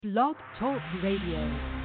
Blog Talk Radio.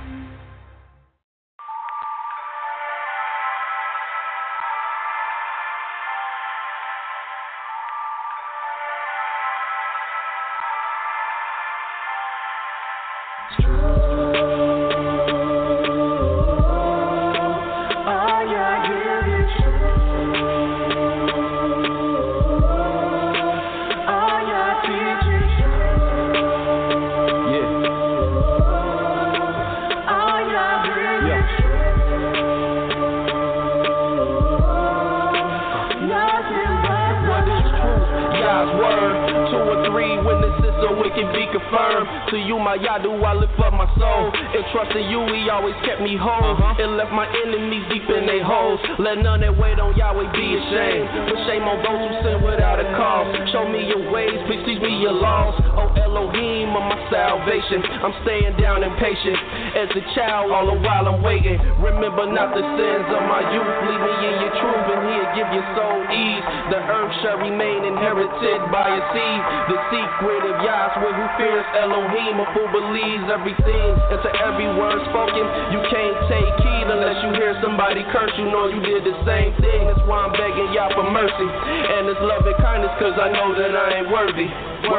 To you, my Yadu, I lift up my soul. And trusting you, he always kept me whole. And left my enemies deep in their holes. Let none that wait on Yahweh be ashamed. Put shame on those who sin without a cause. Show me your ways, please teach me your laws. Oh Elohim of my salvation, I'm staying down and patient. As a child, all the while I'm waiting. Remember not the sins of my youth. Lead me in your truth, and he'll give your soul ease. The earth shall remain inherited by a seed. The secret of Yahweh who fears Elohim, a fool believes everything. And to every word spoken, you can't take heed unless you hear somebody curse. You know you did the same thing. That's why I'm begging Yah for mercy and His love and kindness, cause I know that I ain't worthy.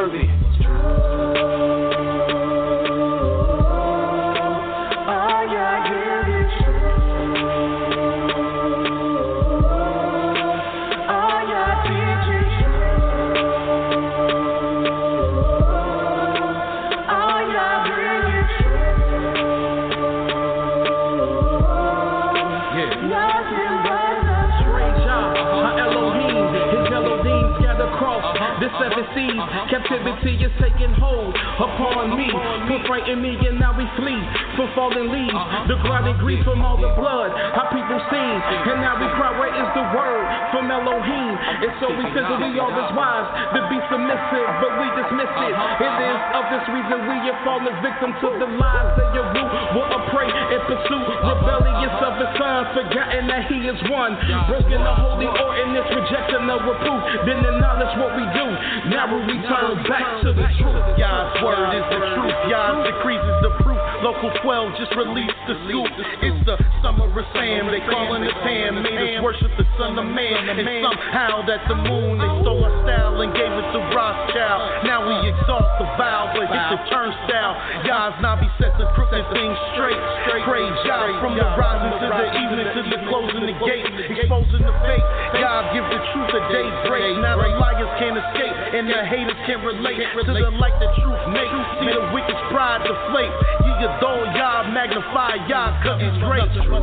The seven seas, captivity is taking hold upon me. Put frighten me and now we flee from fallen leaves. The grinding grief from all the blood, how people sing. And now we cry, where is the word from Elohim? And so we figure we are as wise to be submissive, but we dismiss it. It is of this reason we have fallen victim to the lies that your root will prey and pursue. Rebellious of the Son, forgotten that He is one. Broken the holy ordinance, rejecting the reproof. Then acknowledge what we do. Now we return back to the truth. Yah's word is the truth. Yah's decrees is the proof. Local 12 just released the scoop. It's the summer of Sam. They calling it Pam. Made us worship the Son of Man. And somehow that the moon, they stole our style and gave it to Rothschild. Now we exalt the vow, but hit the turnstile. Yah's Nabi set the crooked things straight. Praise Yah from the rising to the evening to the closing the gate. Exposing the fake. Yah give the truth a daybreak. Now the liars can't escape and the haters can't relate to the light that truth makes. See the wicked's pride deflate. You adore Yah, magnify Yah, cause He's great.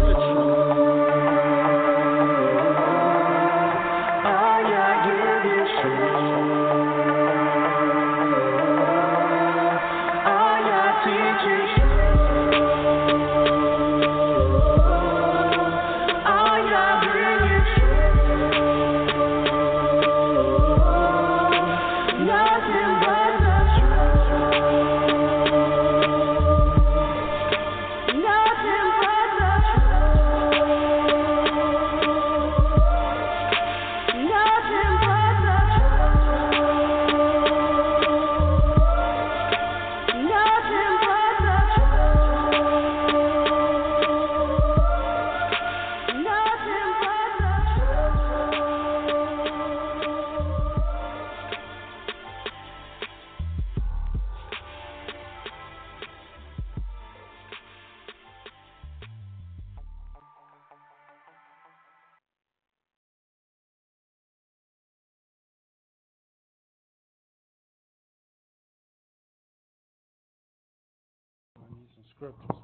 Scriptures.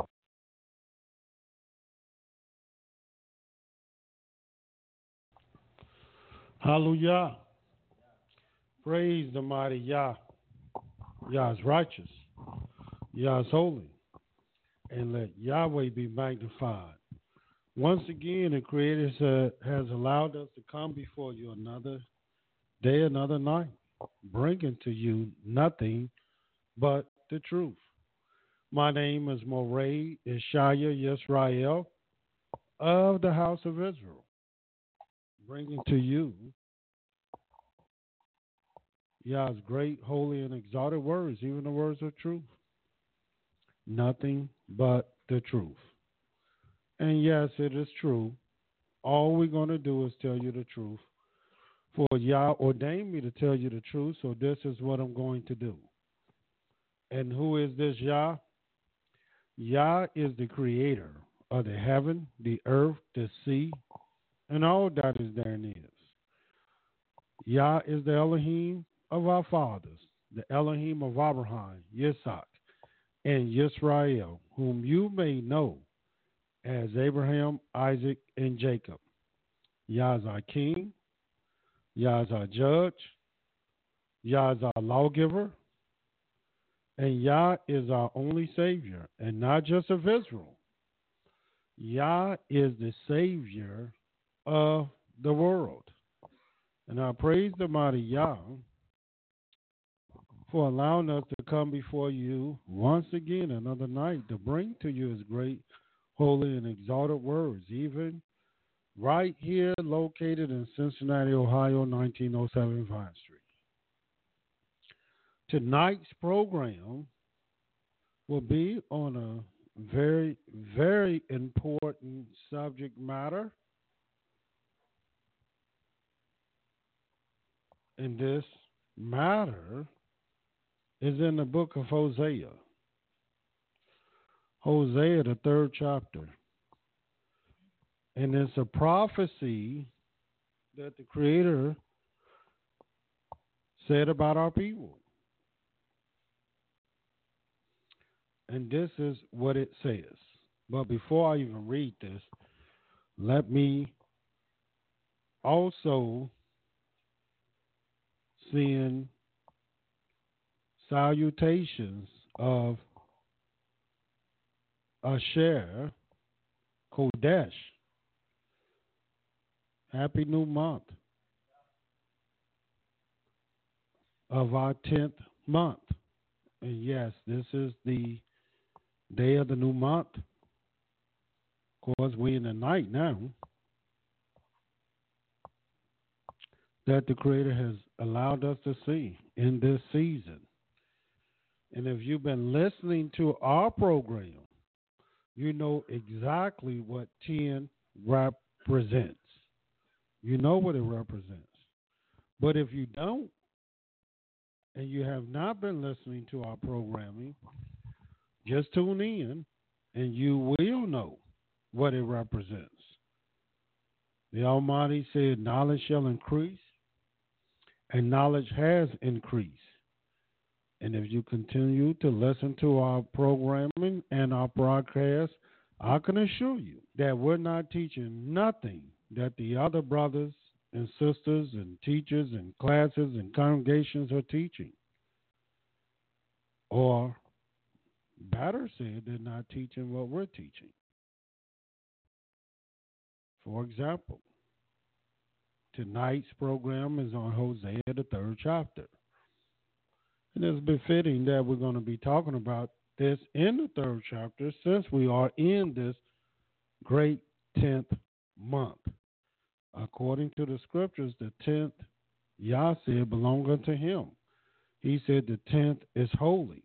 Hallelujah. Praise the mighty Yah. Yah is righteous. Yah is holy. And let Yahweh be magnified. Once again, the Creator has allowed us to come before you another day, another night, bringing to you nothing but the truth. My name is Moray Ishaya Yisrael of the house of Israel, bringing to you Yah's great, holy, and exalted words, even the words of truth. nothing but the truth. And yes, it is true. All we're going to do is tell you the truth. For Yah ordained me to tell you the truth, so this is what I'm going to do. And who is this Yah? Yah is the creator of the heaven, the earth, the sea, and all that is therein is. Yah is the Elohim of our fathers, the Elohim of Abraham, Yitzhak, and Yisrael, whom you may know as Abraham, Isaac, and Jacob. Yah is our king. Yah is our judge. Yah is our lawgiver. And Yah is our only Savior, and not just of Israel. Yah is the Savior of the world. And I praise the mighty Yah for allowing us to come before you once again another night to bring to you his great, holy, and exalted words, even right here located in Cincinnati, Ohio, 1907 Vine Street. Tonight's program will be on a very, very important subject matter. And this matter is in the book of Hosea. Hosea, the 3rd chapter. And it's a prophecy that the Creator said about our people. And this is what it says. But before I even read this, let me also send salutations of Asher Kodesh. Happy new month of our 10th month. And yes, this is the day of the new month. Of course, we're in the night now that the Creator has allowed us to see in this season. And if you've been listening to our program, you know exactly what 10 represents. You know what it represents. But if you don't, and you have not been listening to our programming, just tune in and you will know what it represents. The Almighty said, knowledge shall increase, and knowledge has increased. And if you continue to listen to our programming and our broadcast, I can assure you that we're not teaching nothing that the other brothers and sisters and teachers and classes and congregations are teaching. Or, better said, they're not teaching what we're teaching. For example, tonight's program is on Hosea, the 3rd chapter. And it's befitting that we're going to be talking about this in the 3rd chapter since we are in this great 10th month. According to the scriptures, the 10th, Yah said, belong unto him. He said the 10th is holy.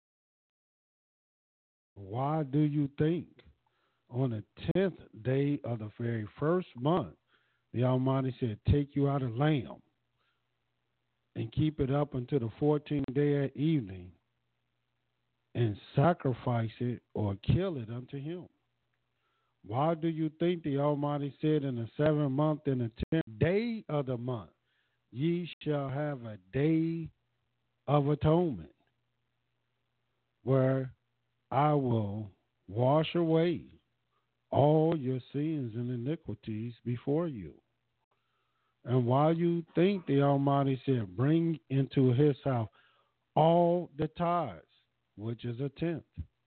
Why do you think on the 10th day of the very first month, the Almighty said, take you out a lamb and keep it up until the 14th day at evening and sacrifice it or kill it unto him? Why do you think the Almighty said in the 7th month and the 10th day of the month, ye shall have a day of atonement, where I will wash away all your sins and iniquities before you? And why you think the Almighty said, bring into his house all the tithes, which is a 10th,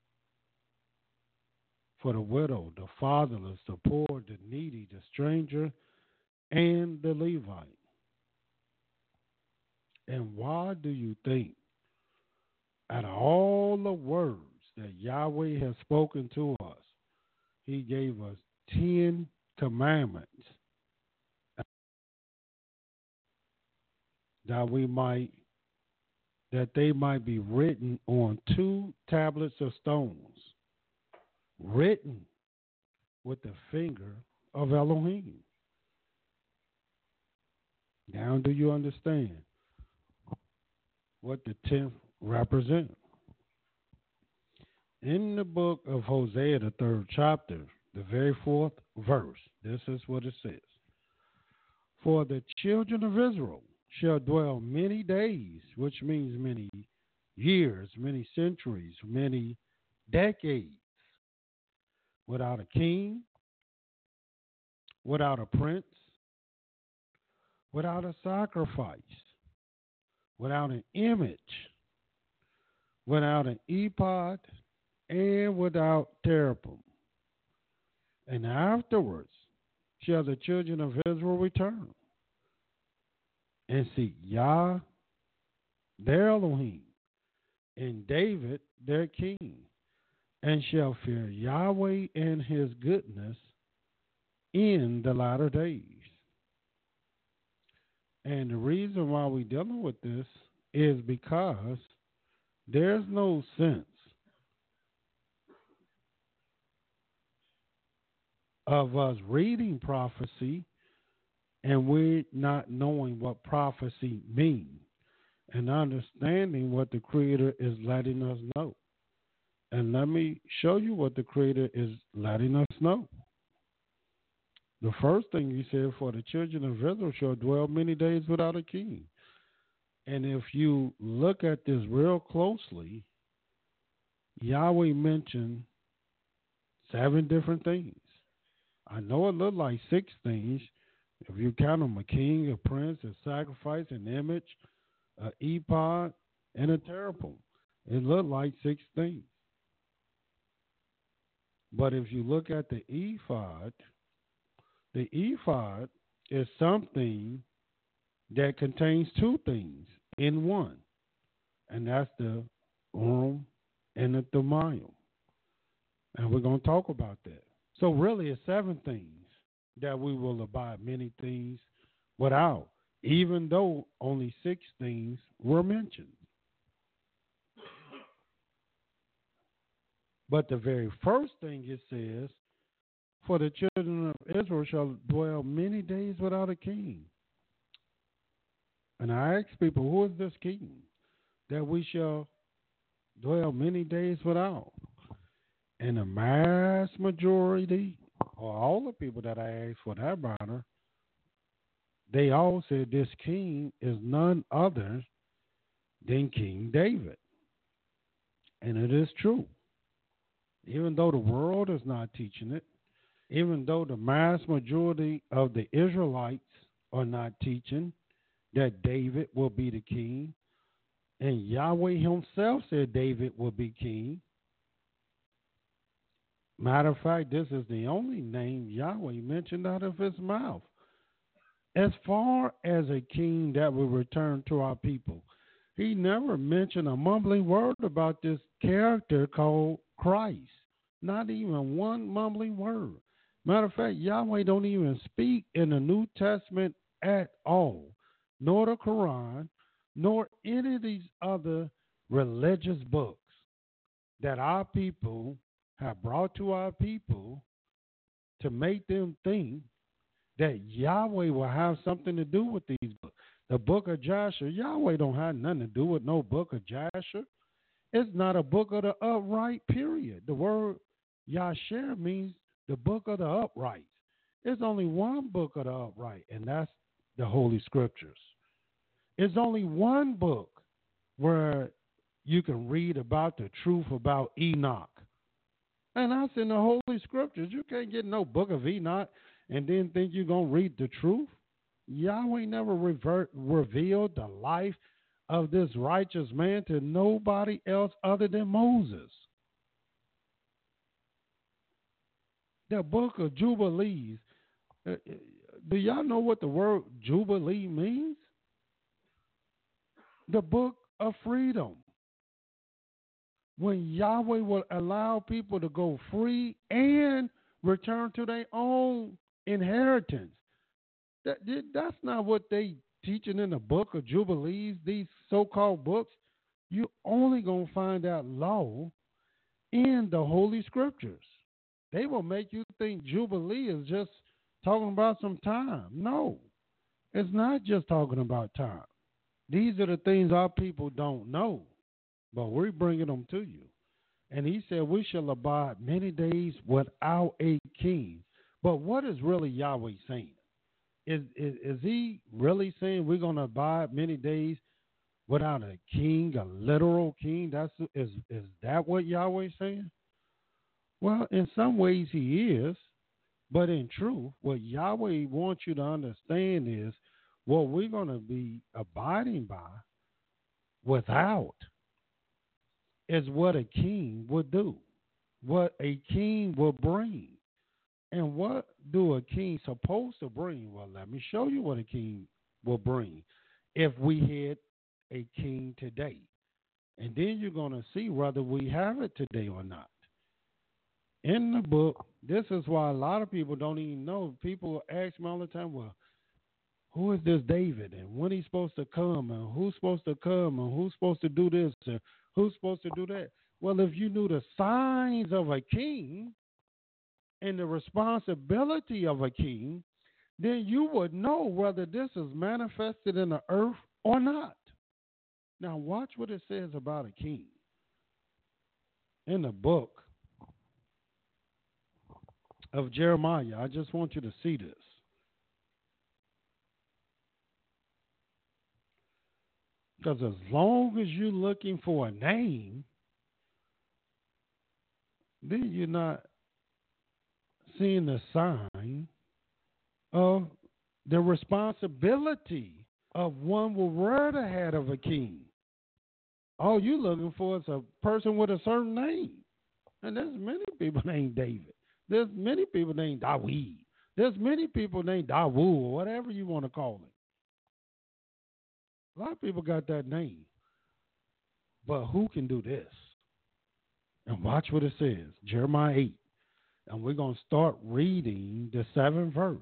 for the widow, the fatherless, the poor, the needy, the stranger, and the Levite? And why do you think, out of all the words that Yahweh has spoken to us, he gave us 10 commandments that we might that they might be written on 2 tablets of stones, written with the finger of Elohim. Now, do you understand what the 10th represents? In the book of Hosea, the 3rd chapter, the very 4th verse, this is what it says. For the children of Israel shall dwell many days, which means many years, many centuries, many decades, without a king, without a prince, without a sacrifice, without an image, without an ephod, and without cherubim. And afterwards shall the children of Israel return and seek Yah, their Elohim, and David, their king, and shall fear Yahweh and his goodness in the latter days. And the reason why we're dealing with this is because there's no sense of us reading prophecy and we're not knowing what prophecy means and understanding what the Creator is letting us know. And let me show you what the Creator is letting us know. The first thing he said, for the children of Israel shall dwell many days without a king. And if you look at this real closely, Yahweh mentioned 7 different things. I know it looked like 6 things. If you count them, a king, a prince, a sacrifice, an image, an ephod, and a cherubim. It looked like 6 things. But if you look at the ephod is something that contains 2 things in one. And that's the Urim and the Thummim. And we're going to talk about that. So really it's 7 things that we will abide many things without, even though only 6 things were mentioned. But the very first thing it says, for the children of Israel shall dwell many days without a king. And I ask people, who is this king that we shall dwell many days without? And the mass majority, or all the people that I asked for that matter, they all said this king is none other than King David. And it is true. Even though the world is not teaching it, even though the mass majority of the Israelites are not teaching that David will be the king, and Yahweh himself said David will be king. Matter of fact, this is the only name Yahweh mentioned out of his mouth. As far as a king that will return to our people, he never mentioned a mumbling word about this character called Christ. Not even one mumbling word. Matter of fact, Yahweh don't even speak in the New Testament at all, nor the Quran, nor any of these other religious books that our people have brought to our people to make them think that Yahweh will have something to do with these books. The book of Jasher, Yahweh don't have nothing to do with no book of Jasher. It's not a book of the upright, period. The word Yasher means the book of the upright. There's only one book of the upright, and that's the Holy Scriptures. It's only one book where you can read about the truth about Enoch. And that's in the Holy Scriptures. You can't get no book of Enoch and then think you're going to read the truth. Yahweh never revealed the life of this righteous man to nobody else other than Moses. The book of Jubilees. Do y'all know what the word Jubilee means? The book of freedom. When Yahweh will allow people to go free and return to their own inheritance. That's not what they teaching in the book of Jubilees, these so-called books. you're only going to find that law in the Holy Scriptures. They will make you think Jubilee is just talking about some time. No, it's not just talking about time. These are the things our people don't know, but we're bringing them to you. And he said, we shall abide many days without a king. But what is really Yahweh saying? Is he really saying we're going to abide many days without a king, a literal king? Is that what Yahweh's saying? Well, in some ways he is, but in truth, what Yahweh wants you to understand is what we're going to be abiding by without is what a king would do, what a king will bring. And what do a king supposed to bring? Well, let me show you what a king will bring if we had a king today. And then you're going to see whether we have it today or not. In the book, this is why a lot of people don't even know. People ask me all the time, well, who is this David? And when he's supposed to come? And who's supposed to come? And who's supposed to do this? And who's supposed to do that? Well, if you knew the signs of a king and the responsibility of a king, then you would know whether this is manifested in the earth or not. Now, watch what it says about a king. In the book of Jeremiah, I just want you to see this. Because as long as you're looking for a name, then you're not seeing the sign of the responsibility of one will wear the hat of a king. All you're looking for is a person with a certain name. And there's many people named David. There's many people named Dawid. There's many people named Dawood, or whatever you want to call him. A lot of people got that name. But who can do this? And watch what it says, Jeremiah 8. And we're going to start reading the 7th verse.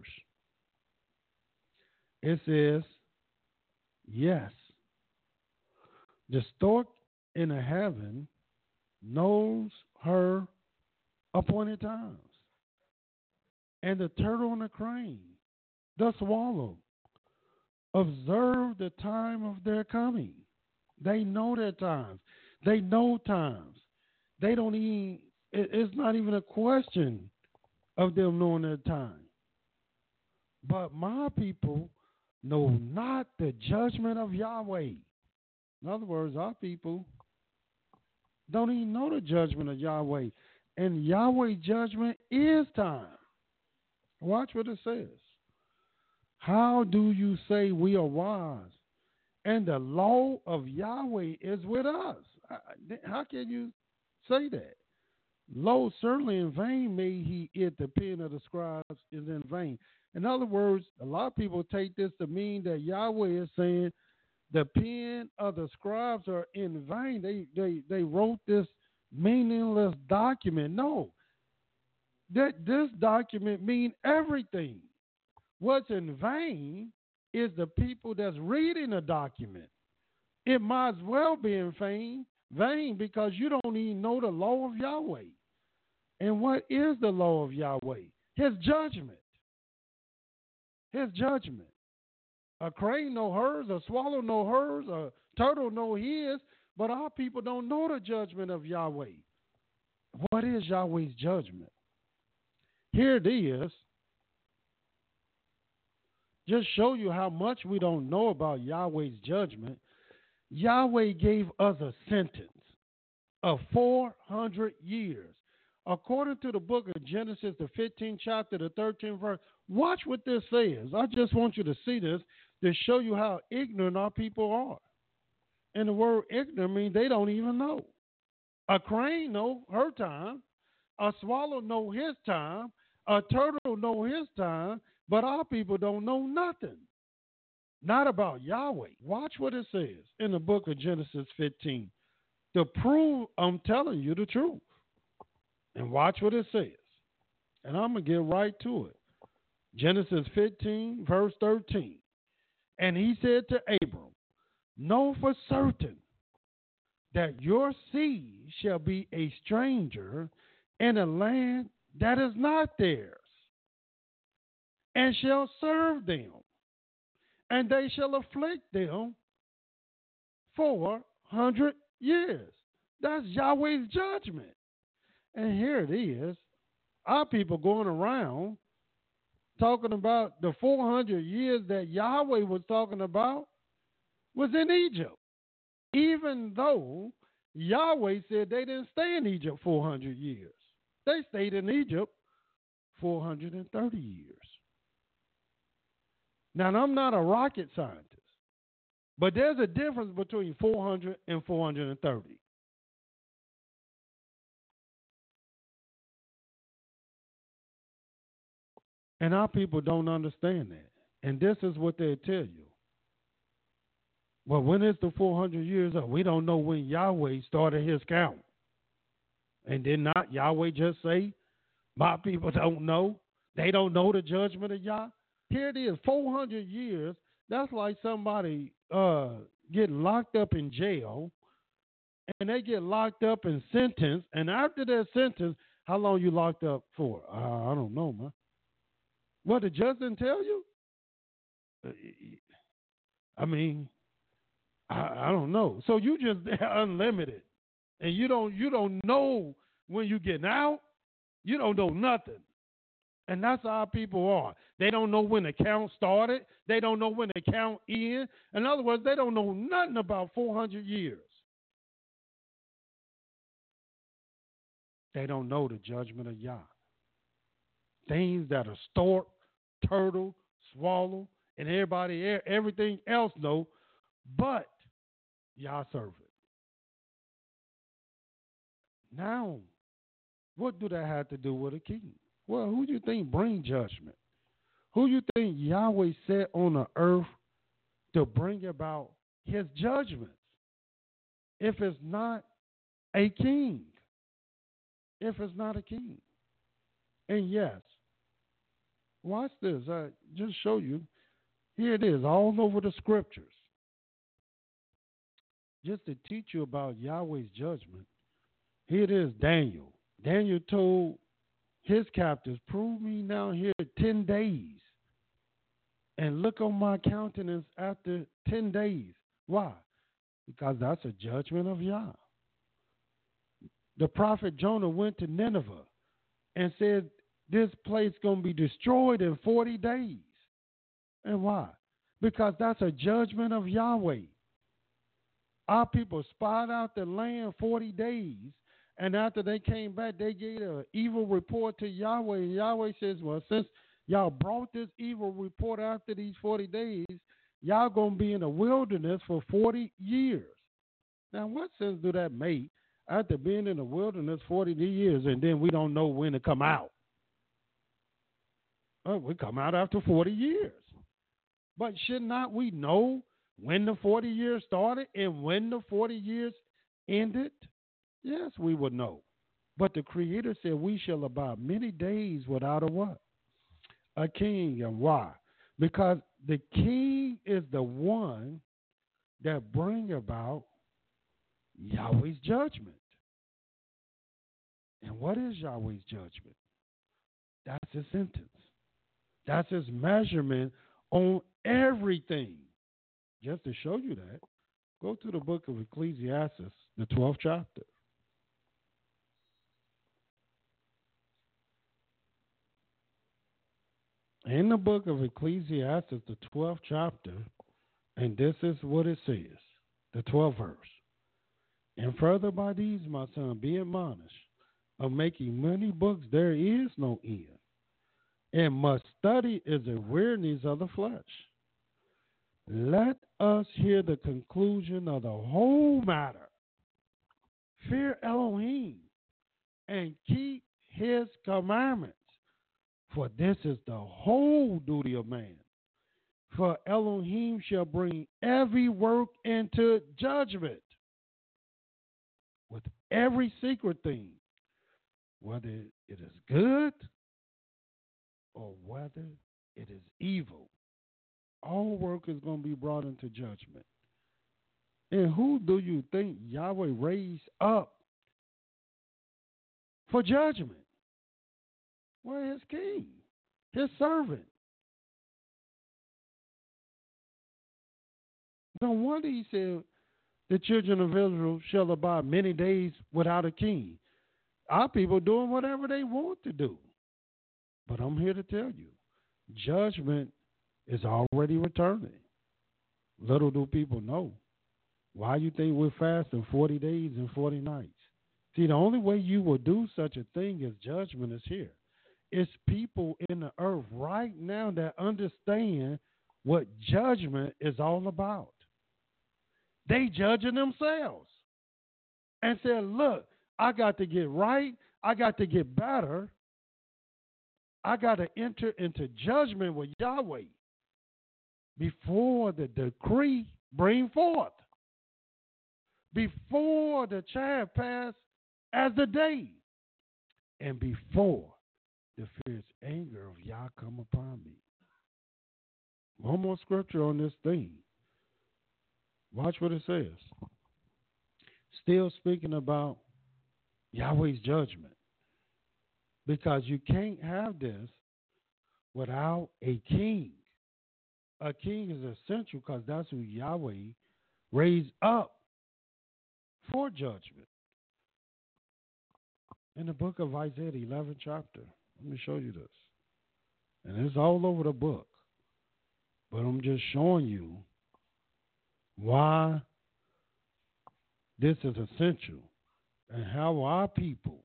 It says, yes, the stork in the heaven knows her appointed times. And the turtle and the crane, the swallow, observe the time of their coming. They know their times. They know times. They don't even, it's not even a question of them knowing their time. But my people know not the judgment of Yahweh. In other words, our people don't even know the judgment of Yahweh. And Yahweh's judgment is time. Watch what it says. How do you say we are wise? And the law of Yahweh is with us. How can you say that? Lo, certainly in vain made he it, the pen of the scribes is in vain. In other words, a lot of people take this to mean that Yahweh is saying the pen of the scribes are in vain. They wrote this meaningless document. No. This document means everything. What's in vain is the people that's reading the document. It might as well be in vain because you don't even know the law of Yahweh. And what is the law of Yahweh? His judgment. His judgment. A crane know hers, a swallow know hers, a turtle know his, but our people don't know the judgment of Yahweh. What is Yahweh's judgment? Here it is. Just show you how much we don't know about Yahweh's judgment. Yahweh gave us a sentence of 400 years. According to the book of Genesis, the 15th chapter, the 13th verse, watch what this says. I just want you to see this to show you how ignorant our people are. And the word ignorant means they don't even know. A crane know her time. A swallow know his time. A turtle know his time. But our people don't know nothing. Not about Yahweh. Watch what it says in the book of Genesis 15. To prove I'm telling you the truth. And watch what it says. And I'm going to get right to it. Genesis 15, verse 13. And he said to Abram, know for certain that your seed shall be a stranger in a land that is not theirs, and shall serve them, and they shall afflict them 400 years. That's Yahweh's judgment. And here it is. Our people going around talking about the 400 years that Yahweh was talking about was in Egypt. Even though Yahweh said they didn't stay in Egypt 400 years. They stayed in Egypt 430 years. Now, I'm not a rocket scientist, but there's a difference between 400 and 430. And our people don't understand that. And this is what they tell you. Well, when is the 400 years up? We don't know when Yahweh started his count. And did not Yahweh just say, my people don't know? They don't know the judgment of Yah? Here it is, 400 years. That's like somebody getting locked up in jail, and they get locked up and sentenced. And after their sentence, how long you locked up for? I don't know, man. What, the judge didn't tell you? I mean, I don't know. So you just unlimited, and you don't know when you getting out. You don't know nothing, and that's how our people are. They don't know when the count started. They don't know when the count ends. In other words, they don't know nothing about 400 years. They don't know the judgment of Yah. Things that are stork, turtle, swallow, and everything else know, but Yah serve it. Now, what do that have to do with a king? Well, who do you think bring judgment? Who do you think Yahweh set on the earth to bring about his judgments? If it's not a king. If it's not a king. And yes, watch this. I just show you. Here it is, all over the scriptures. Just to teach you about Yahweh's judgment. Here it is, Daniel. Daniel told his captives, prove me now here 10 days. And look on my countenance after 10 days. Why? Because that's a judgment of Yah. The prophet Jonah went to Nineveh and said, this place is going to be destroyed in 40 days. And why? Because that's a judgment of Yahweh. Our people spied out the land 40 days, and after they came back, they gave an evil report to Yahweh. And Yahweh says, well, since y'all brought this evil report after these 40 days, y'all going to be in the wilderness for 40 years. Now, what sense do that make after being in the wilderness 40 years, and then we don't know when to come out? Well, we come out after 40 years. But should not we know when the 40 years started and when the 40 years ended? Yes, we would know. But the Creator said we shall abide many days without a what? A king. And why? Because the king is the one that bring about Yahweh's judgment. And what is Yahweh's judgment? That's his sentence. That's his measurement on everything. Just to show you that, go to the book of Ecclesiastes, the 12th chapter. In the book of Ecclesiastes, the 12th chapter, and this is what it says, the 12th verse. And further by these, my son, be admonished, of making many books there is no end, and much study is a weariness of the flesh. Let us hear the conclusion of the whole matter. Fear Elohim and keep his commandments, for this is the whole duty of man. For Elohim shall bring every work into judgment with every secret thing, whether it is good or whether it is evil. All work is going to be brought into judgment. And who do you think Yahweh raised up for judgment? Well, his king, his servant. No wonder he said the children of Israel shall abide many days without a king. Our people doing whatever they want to do. But I'm here to tell you, judgment is already returning. Little do people know. Why you think we're fasting 40 days and 40 nights? See, the only way you will do such a thing as judgment is here. It's people in the earth right now that understand what judgment is all about. They judging themselves and said, look, I got to get right. I got to get better. I got to enter into judgment with Yahweh before the decree bring forth. Before the chaff pass as the day. And before the fierce anger of Yah come upon me. One more scripture on this thing. Watch what it says. Still speaking about Yahweh's judgment. Because you can't have this without a king. A king is essential because that's who Yahweh raised up for judgment. In the book of Isaiah, the 11th chapter. Let me show you this. And it's all over the book. But I'm just showing you why this is essential and how our people.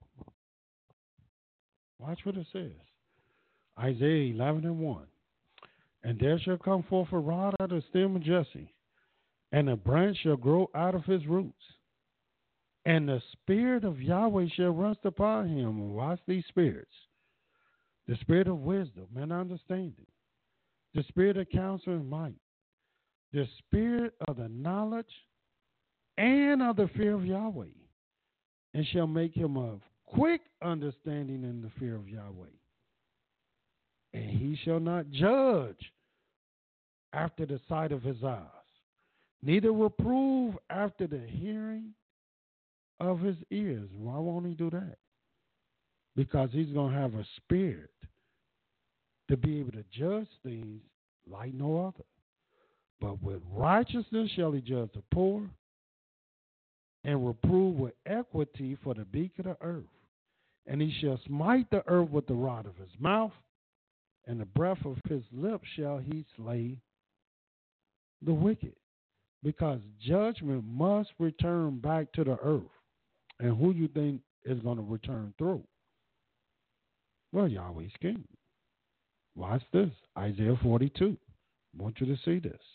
Watch what it says. Isaiah 11:1. And there shall come forth a rod out of the stem of Jesse, and a branch shall grow out of his roots. And the spirit of Yahweh shall rest upon him. And watch these spirits. The spirit of wisdom and understanding. The spirit of counsel and might. The spirit of the knowledge and of the fear of Yahweh. And shall make him of quick understanding in the fear of Yahweh. And he shall not judge after the sight of his eyes, neither reprove after the hearing of his ears. Why won't he do that? Because he's going to have a spirit to be able to judge things like no other. But with righteousness shall he judge the poor, and reprove with equity for the beak of the earth. And he shall smite the earth with the rod of his mouth, and the breath of his lips shall he slay the wicked. Because judgment must return back to the earth. And who you think is going to return through? Well, Yahweh's king. Watch this. Isaiah 42. I want you to see this.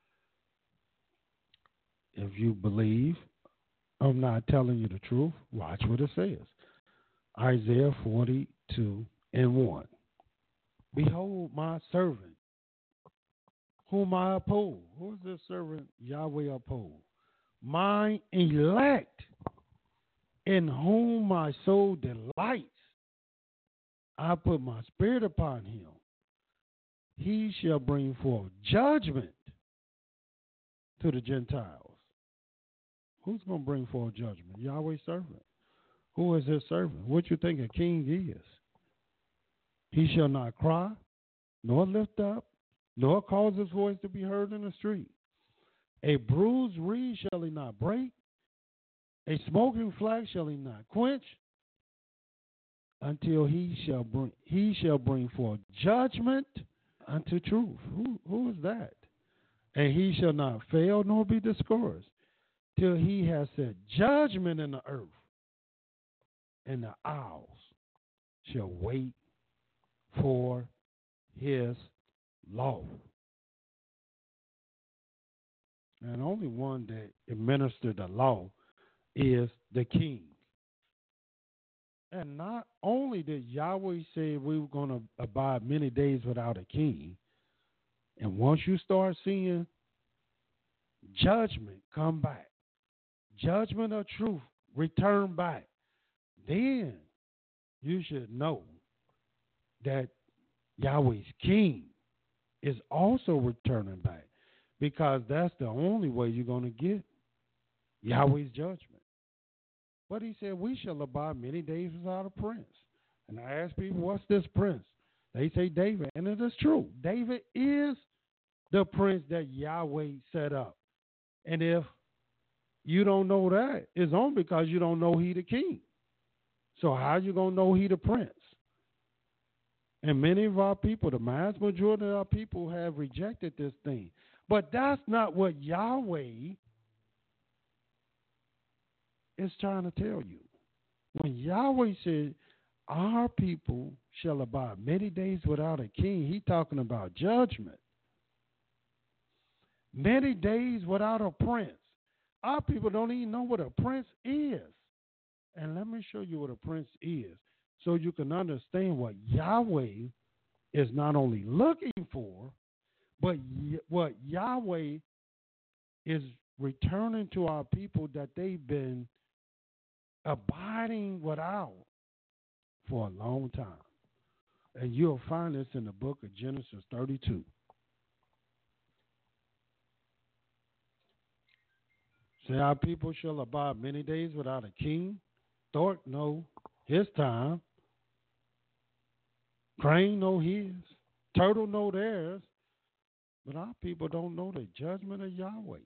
If you believe I'm not telling you the truth, watch what it says. Isaiah 42:1. Behold my servant, whom I uphold. Who is this servant Yahweh uphold? Mine elect, in whom my soul delights. I put my spirit upon him. He shall bring forth judgment to the Gentiles. Who's going to bring forth judgment? Yahweh's servant. Who is his servant? What you think a king is? He shall not cry, nor lift up, nor cause his voice to be heard in the street. A bruised reed shall he not break, a smoking flax shall he not quench, until he shall bring forth judgment unto truth. Who is that? And he shall not fail nor be discouraged, till he has set judgment in the earth, and the owls shall wait for his law. And only one that administered the law is the king. And not only did Yahweh say we were going to abide many days without a king, and once you start seeing judgment come back, judgment of truth return back, then you should know that Yahweh's king is also returning back, because that's the only way you're going to get Yahweh's judgment. But he said, we shall abide many days without a prince. And I ask people, what's this prince? They say David, and it is true. David is the prince that Yahweh set up. And if you don't know that, it's only because you don't know he the king. So how you going to know he the prince? And many of our people, the vast majority of our people have rejected this thing. But that's not what Yahweh is trying to tell you. When Yahweh said, our people shall abide many days without a king, he talking about judgment. Many days without a prince. Our people don't even know what a prince is. And let me show you what a prince is so you can understand what Yahweh is not only looking for, but what Yahweh is returning to our people that they've been abiding without for a long time. And you'll find this in the book of Genesis 32. Say, our people shall abide many days without a king. Thorpe know his time. Crane know his. Turtle know theirs. But our people don't know the judgment of Yahweh.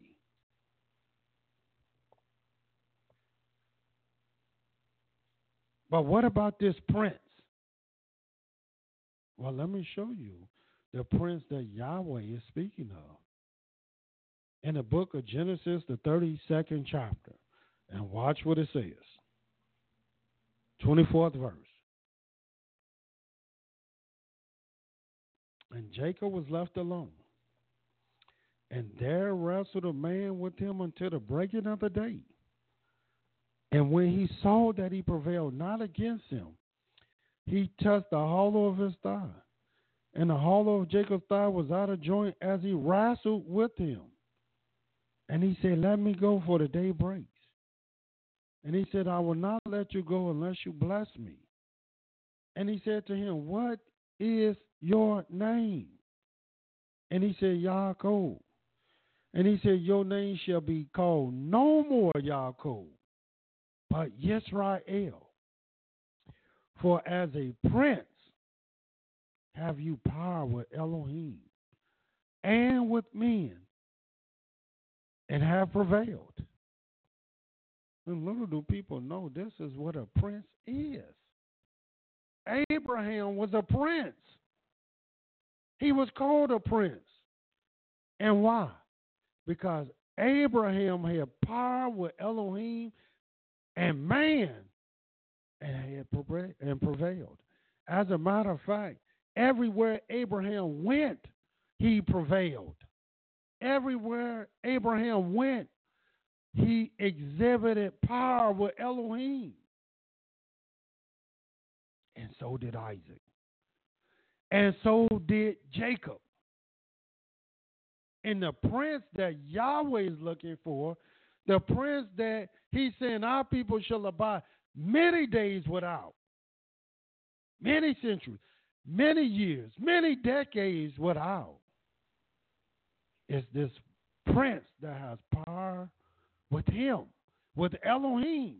But what about this prince? Well, let me show you the prince that Yahweh is speaking of. In the book of Genesis, the 32nd chapter. And watch what it says. 24th verse. And Jacob was left alone. And there wrestled a man with him until the breaking of the day. And when he saw that he prevailed not against him, he touched the hollow of his thigh. And the hollow of Jacob's thigh was out of joint as he wrestled with him. And he said, let me go, for the day breaks. And he said, I will not let you go unless you bless me. And he said to him, what is your name? And he said, Yaakov. And he said, your name shall be called no more Yaakov, but Yisrael. For as a prince have you power with Elohim and with men, and have prevailed. And little do people know this is what a prince is. Abraham was a prince. He was called a prince. And why? Because Abraham had power with Elohim and man and had prevailed. As a matter of fact, everywhere Abraham went, he prevailed. Everywhere Abraham went, he exhibited power with Elohim. And so did Isaac. And so did Jacob. And the prince that Yahweh is looking for, the prince that he's saying our people shall abide many days without, many centuries, many years, many decades without, is this prince that has power with him, with Elohim,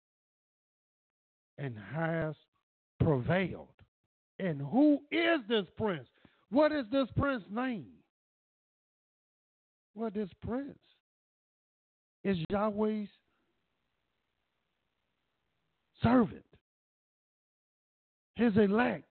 and has prevailed. And who is this prince? What is this prince's name? Well, this prince is Yahweh's servant, his elect,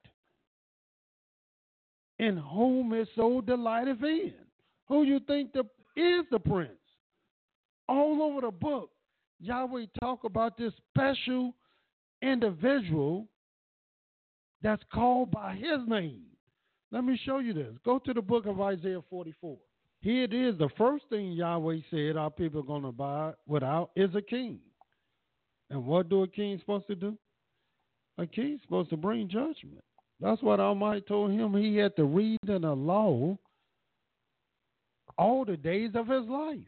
in whom his soul delighteth in. Who you think is the prince? All over the book, Yahweh talk about this special individual that's called by his name. Let me show you this. Go to the book of Isaiah 44. Here it is. The first thing Yahweh said our people are going to abide without is a king. And what do a king supposed to do? A king's supposed to bring judgment. That's what Almighty told him. He had to read in the law all the days of his life.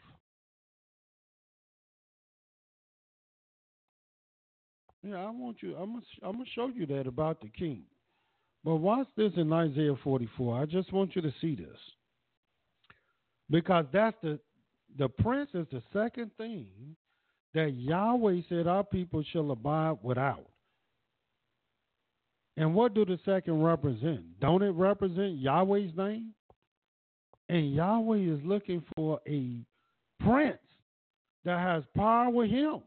Yeah, I'm gonna show you that about the king. But watch this in Isaiah 44. I just want you to see this. Because that's the prince is the second thing that Yahweh said our people shall abide without. And what do the second represent? Don't it represent Yahweh's name? And Yahweh is looking for a prince that has power with him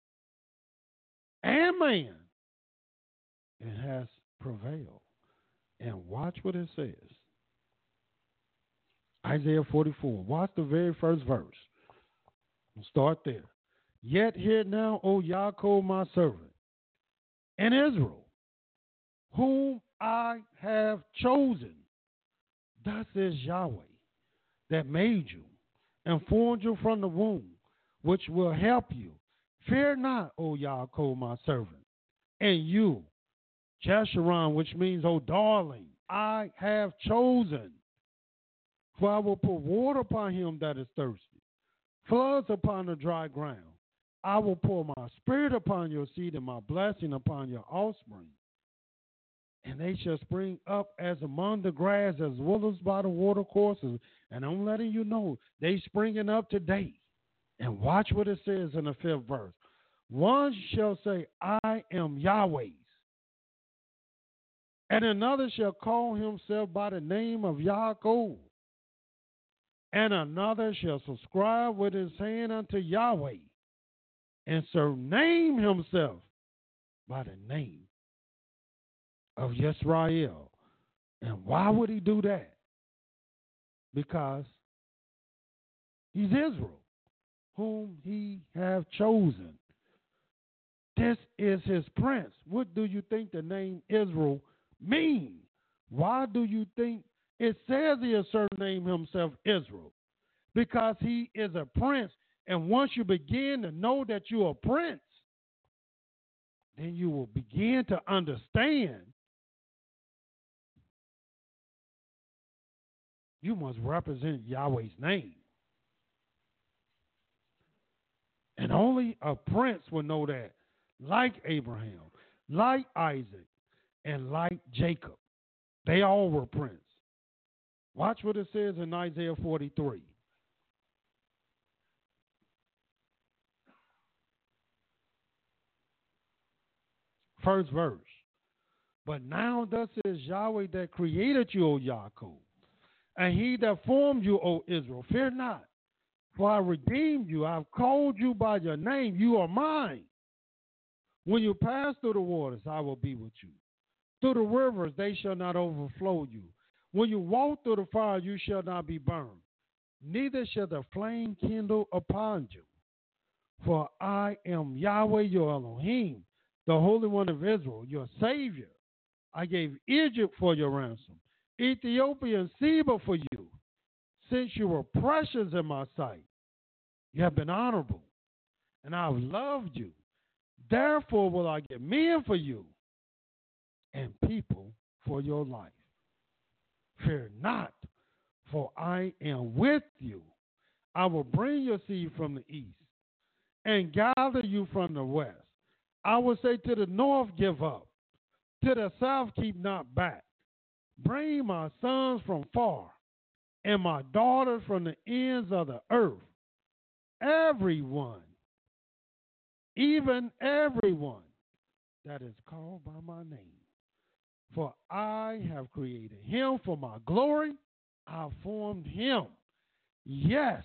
and man and has prevailed. And watch what it says. Isaiah 44. Watch the very first verse. We'll start there. Yet hear now, O Yaakov, my servant, and Israel, whom I have chosen. Thus is Yahweh that made you and formed you from the womb, which will help you. Fear not, O Yaakov, my servant, and you, Jeshurun, which means, O darling, I have chosen. For I will pour water upon him that is thirsty, floods upon the dry ground. I will pour my spirit upon your seed and my blessing upon your offspring. And they shall spring up as among the grass, as willows by the watercourses. And I'm letting you know, they springing up today. And watch what it says in the 5th verse. One shall say, I am Yahweh's. And another shall call himself by the name of Yaakov. And another shall subscribe with his hand unto Yahweh, and surname himself by the name of Yisrael. And why would he do that? Because he's Israel, whom he have chosen. This is his prince. What do you think the name Israel means? Why do you think it says he has surnamed himself Israel? Because he is a prince. And once you begin to know that you're a prince, then you will begin to understand you must represent Yahweh's name. And only a prince will know that, like Abraham, like Isaac, and like Jacob. They all were prince. Watch what it says in Isaiah 43. First verse. But now thus is Yahweh that created you, O Yaakov, and he that formed you, O Israel. Fear not, for I redeemed you. I have called you by your name. You are mine. When you pass through the waters, I will be with you. Through the rivers, they shall not overflow you. When you walk through the fire, you shall not be burned, neither shall the flame kindle upon you. For I am Yahweh your Elohim, the Holy One of Israel, your Savior. I gave Egypt for your ransom, Ethiopia and Seba for you. Since you were precious in my sight, you have been honorable, and I have loved you. Therefore will I give men for you, and people for your life. Fear not, for I am with you. I will bring your seed from the east, and gather you from the west. I will say to the north, give up. To the south, keep not back. Bring my sons from far, and my daughters from the ends of the earth. Everyone, even everyone that is called by my name. For I have created him for my glory. I formed him. Yes,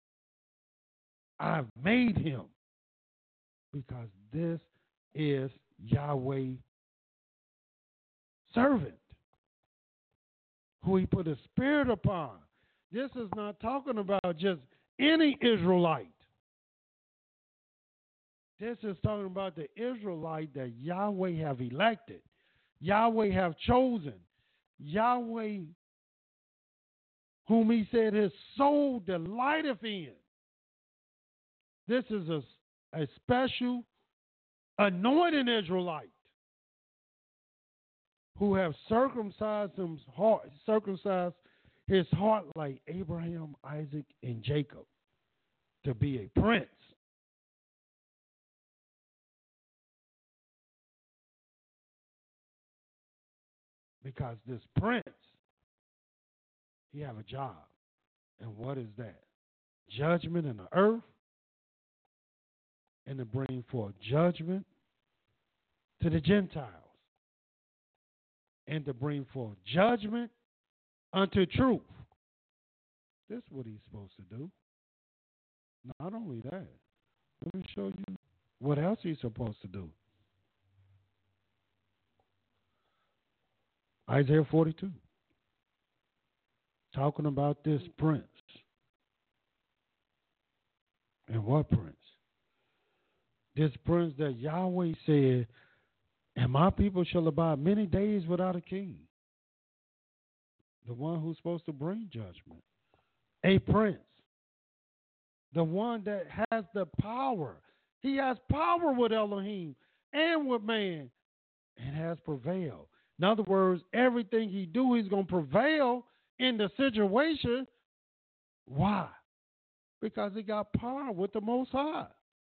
I've made him. Because this is Yahweh servant, who he put a spirit upon. This is not talking about just any Israelite. This is talking about the Israelite that Yahweh have elected, Yahweh have chosen, Yahweh whom he said his soul delighteth in. This is a special anointed Israelite who have circumcised his heart like Abraham, Isaac, and Jacob to be a prince. Because this prince, he have a job. And what is that? Judgment in the earth and to bring forth judgment to the Gentiles, and to bring forth judgment unto truth. This is what he's supposed to do. Not only that, let me show you what else he's supposed to do. Isaiah 42, talking about this prince. And what prince? This prince that Yahweh said, and my people shall abide many days without a king. The one who's supposed to bring judgment. A prince. The one that has the power. He has power with Elohim and with man and has prevailed. In other words, everything he do, he's going to prevail in the situation. Why? Because he got power with the Most High.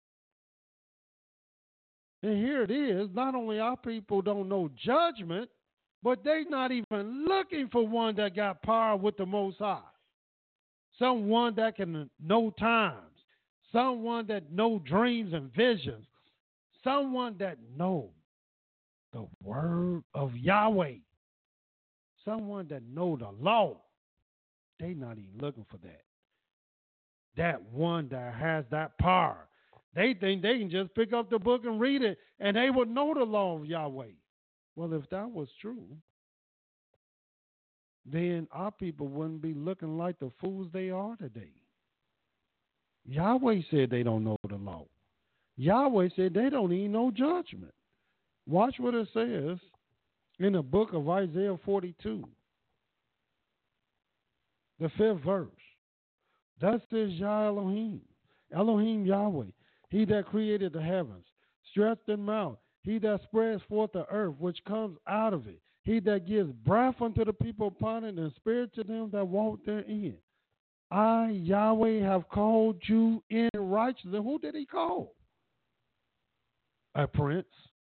And here it is, not only our people don't know judgment, but they're not even looking for one that got power with the Most High. Someone that can know times. Someone that know dreams and visions. Someone that know the word of Yahweh. Someone that know the law. They not even looking for that. That one that has that power. They think they can just pick up the book and read it, and they would know the law of Yahweh. Well, if that was true, then our people wouldn't be looking like the fools they are today. Yahweh said they don't know the law. Yahweh said they don't even know judgment. Watch what it says in the book of Isaiah 42, the 5th verse. Thus says Yah Elohim, Elohim Yahweh, he that created the heavens, stretched them out, he that spreads forth the earth, which comes out of it, he that gives breath unto the people upon it, and spirit to them that walk therein. I, Yahweh, have called you in righteousness. Who did he call? A prince.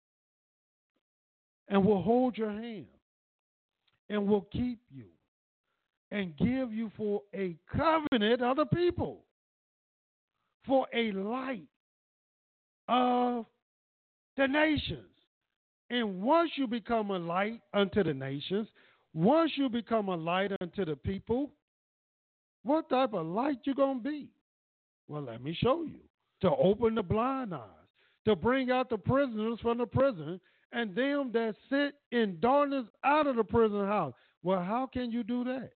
And will hold your hand, and will keep you, and give you for a covenant of the people, for a light of the nations. And once you become a light unto the nations, once you become a light unto the people, what type of light you going to be? Well, let me show you. To open the blind eyes, to bring out the prisoners from the prison, and them that sit in darkness out of the prison house. Well, how can you do that?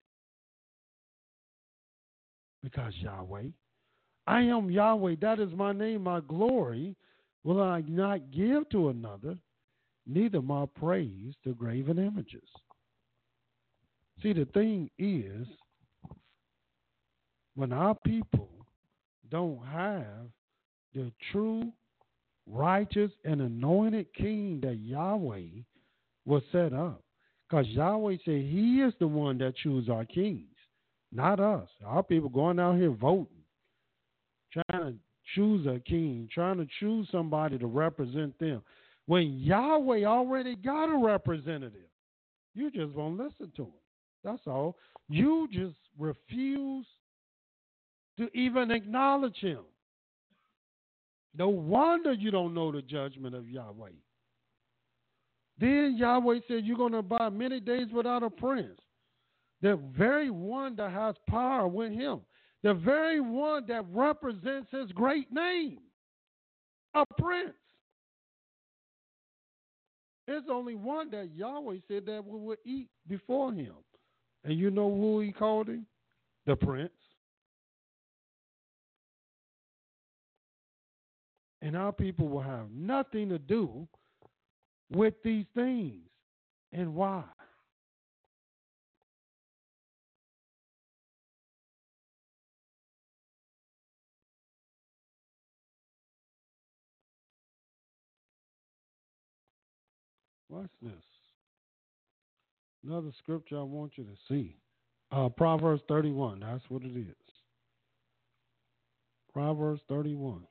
Because Yahweh, I am Yahweh, that is my name, my glory, will I not give to another, neither my praise to graven images. See, the thing is, when our people don't have the true, righteous, and anointed king that Yahweh will set up, because Yahweh said he is the one that chooses our kings, not us. Our people going out here voting, trying to choose a king, trying to choose somebody to represent them. When Yahweh already got a representative, you just won't listen to him. That's all. You just refuse to even acknowledge him. No wonder you don't know the judgment of Yahweh. Then Yahweh said you're going to abide many days without a prince. The very one that has power with him. The very one that represents his great name. A prince. There's only one that Yahweh said that we would eat before him. And you know who he called him? The prince. And our people will have nothing to do with these things. And why? What's this? Another scripture I want you to see. Proverbs 31. That's what it is. Proverbs 31.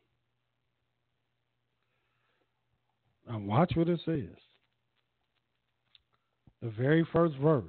And watch what it says. The very first verse.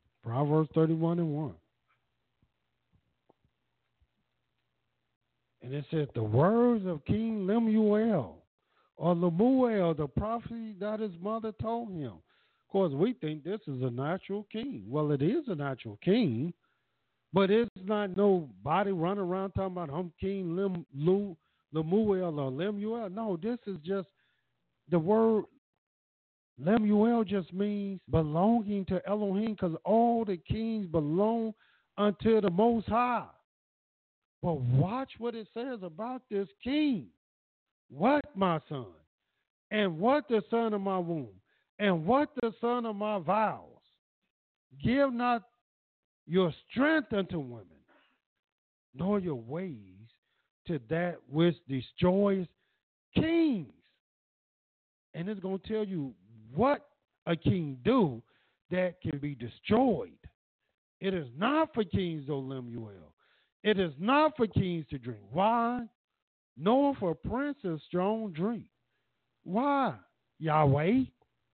Proverbs 31:1. And And it says, the words of King Lemuel, or Lemuel, the prophet that his mother told him. Of course, we think this is a natural king. Well, it is a natural king, but it's not nobody running around talking about I'm King Lemuel or Lemuel. No, this is just the word Lemuel just means belonging to Elohim, because all the kings belong unto the Most High. But watch what it says about this king. What, my son? And what the son of my womb? And what the son of my vows? Give not your strength unto women, nor your ways to that which destroys kings. And it's going to tell you what a king do that can be destroyed. It is not for kings, O Lemuel. It is not for kings to drink wine, nor for princes strong drink. Why, Yahweh?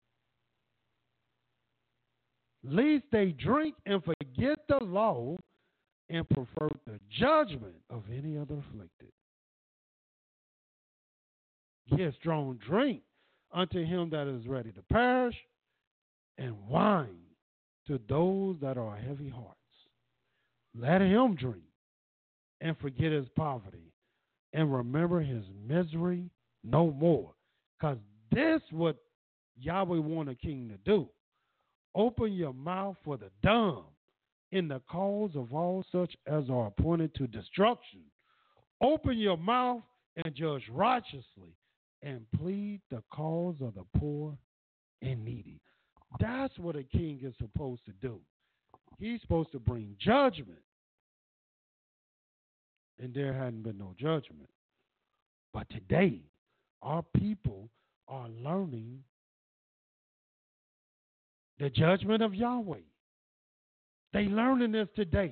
Lest they drink and forget the law and prefer the judgment of any other afflicted. Give strong drink unto him that is ready to perish, and wine to those that are heavy hearts. Let him drink and forget his poverty and remember his misery no more. Because this what Yahweh want a king to do. Open your mouth for the dumb in the cause of all such as are appointed to destruction. Open your mouth and judge righteously and plead the cause of the poor and needy. That's what a king is supposed to do. He's supposed to bring judgment. And there hadn't been no judgment. But today, our people are learning the judgment of Yahweh. They learning this today.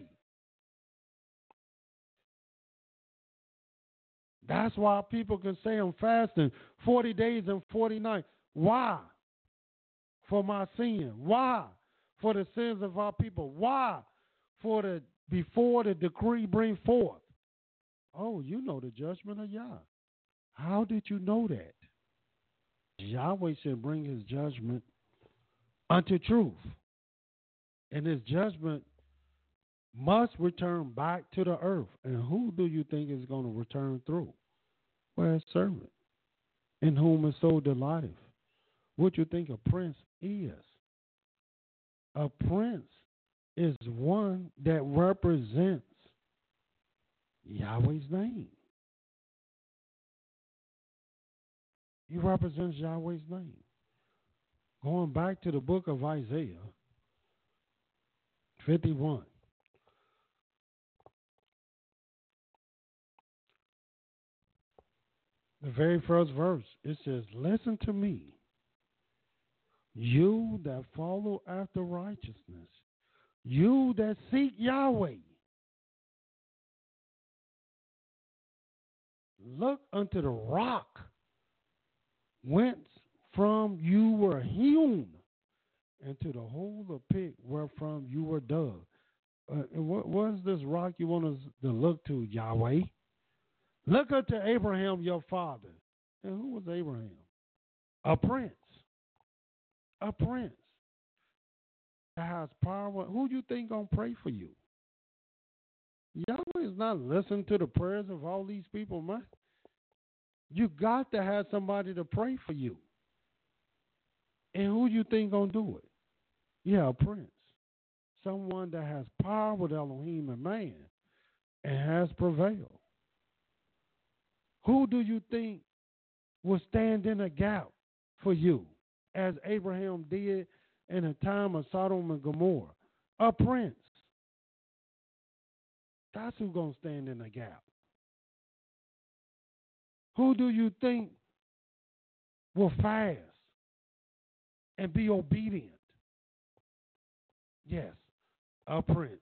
That's why people can say I'm fasting 40 days and 40 nights. Why? For my sin. Why? For the sins of our people. Why? Before the decree bring forth. Oh, you know the judgment of Yah. How did you know that? Yahweh should bring his judgment unto truth. And his judgment must return back to the earth. And who do you think is going to return through? Well, his servant, in whom his soul delighteth. What you think a prince is? A prince is one that represents Yahweh's name. He represents Yahweh's name. Going back to the book of Isaiah 51. The very first verse, it says, listen to me, you that follow after righteousness, you that seek Yahweh. Look unto the rock whence from you were hewn, and to the hole of pit wherefrom you were dug. What is this rock you want us to look to, Yahweh? Look unto Abraham your father. And who was Abraham? A prince. A prince that has power. Who do you think gonna pray for you? Yahweh is not listening to the prayers of all these people, man. You got to have somebody to pray for you. And who do you think gonna do it? Yeah, a prince. Someone that has power with Elohim and man and has prevailed. Who do you think will stand in a gap for you, as Abraham did in the time of Sodom and Gomorrah? A prince. That's who's going to stand in the gap. Who do you think will fast and be obedient? Yes, a prince.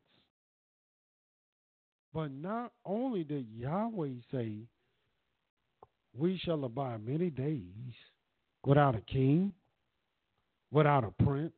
But not only did Yahweh say, we shall abide many days without a king, without a prince,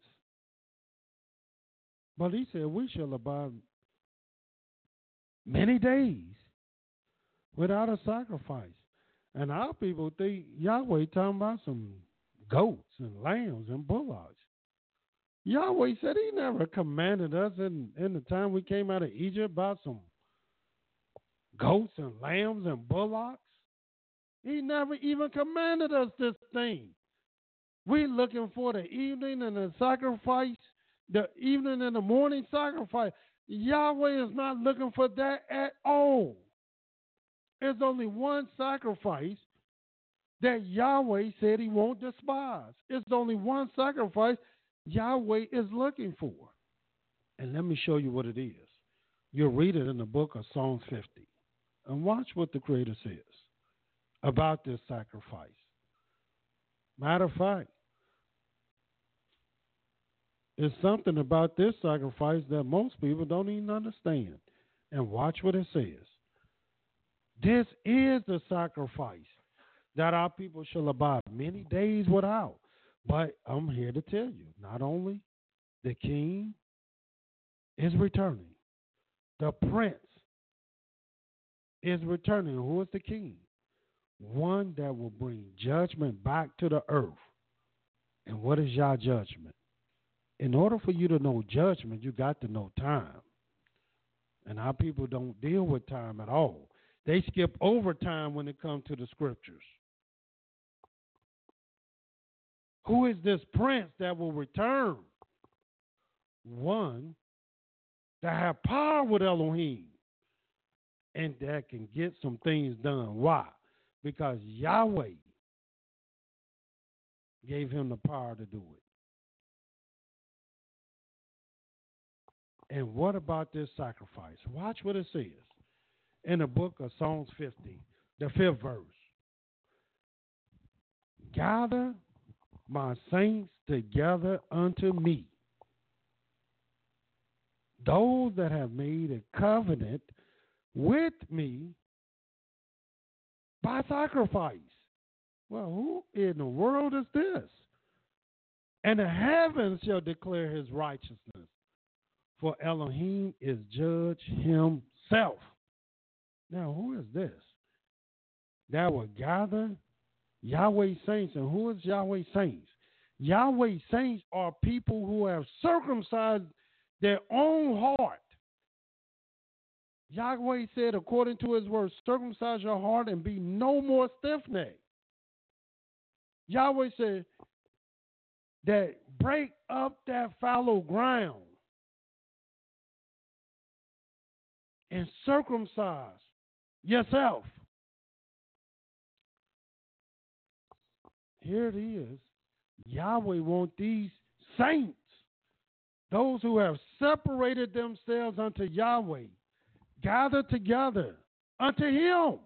but he said we shall abide many days without a sacrifice. And our people think Yahweh talking about some goats and lambs and bullocks. Yahweh said he never commanded us in the time we came out of Egypt about some goats and lambs and bullocks. He never even commanded us this thing. We looking for the evening and the sacrifice, the evening and the morning sacrifice. Yahweh is not looking for that at all. There's only one sacrifice that Yahweh said he won't despise. It's only one sacrifice Yahweh is looking for. And let me show you what it is. You'll read it in the book of Psalms 50. And watch what the Creator says about this sacrifice. Matter of fact, it's something about this sacrifice that most people don't even understand. And watch what it says. This is the sacrifice that our people shall abide many days without. But I'm here to tell you, not only the king is returning, the prince is returning. Who is the king? One that will bring judgment back to the earth. And what is your judgment? In order for you to know judgment, you got to know time. And our people don't deal with time at all. They skip over time when it comes to the scriptures. Who is this prince that will return? One that have power with Elohim and that can get some things done. Why? Because Yahweh gave him the power to do it. And what about this sacrifice? Watch what it says in the book of Psalms 50, the 5th verse. Gather my saints together unto me, those that have made a covenant with me by sacrifice. Well, who in the world is this? And the heavens shall declare his righteousness, for Elohim is judge himself. Now, who is this? That will gather Yahweh saints. And who is Yahweh saints? Yahweh saints are people who have circumcised their own heart. Yahweh said, according to his word, circumcise your heart and be no more stiff-necked. Yahweh said that break up that fallow ground and circumcise yourself. Here it is. Yahweh wants these saints, those who have separated themselves unto Yahweh, gathered together unto him.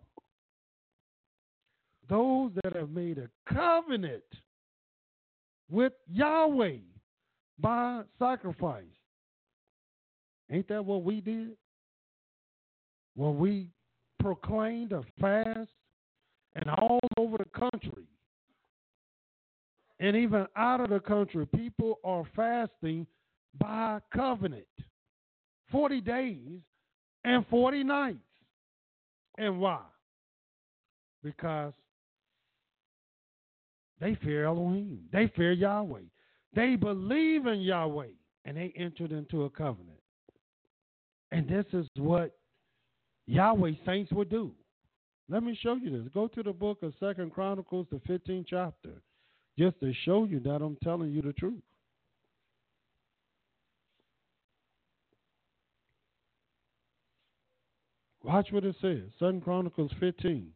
Those that have made a covenant with Yahweh by sacrifice. Ain't that what we did? When we proclaimed a fast and all over the country and even out of the country, people are fasting by covenant. 40 days and 40 nights. And why? Because they fear Elohim. They fear Yahweh. They believe in Yahweh. And they entered into a covenant. And this is what Yahweh saints would do. Let me show you this. Go to the book of 2 Chronicles, the 15th chapter, just to show you that I'm telling you the truth. Watch what it says. 2 Chronicles 15.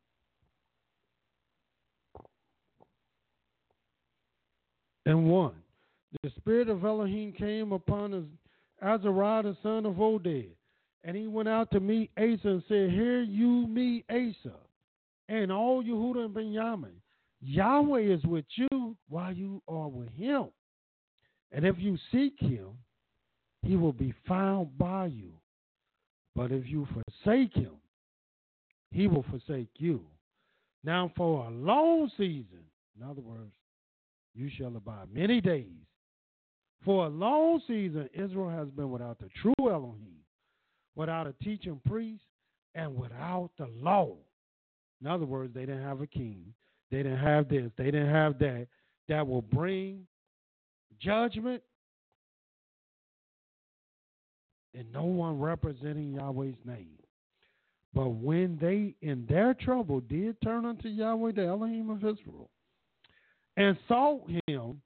And 1. The spirit of Elohim came upon Azariah, the son of Oded. And he went out to meet Asa and said, hear you me, Asa, and all Yehuda and Benjamin. Yahweh is with you while you are with him. And if you seek him, he will be found by you. But if you forsake him, he will forsake you. Now for a long season, in other words, you shall abide many days. For a long season, Israel has been without the true Elohim, without a teaching priest, and without the law. In other words, they didn't have a king. They didn't have this. They didn't have that. That will bring judgment. And no one representing Yahweh's name. But when they, in their trouble, did turn unto Yahweh, the Elohim of Israel, and sought him,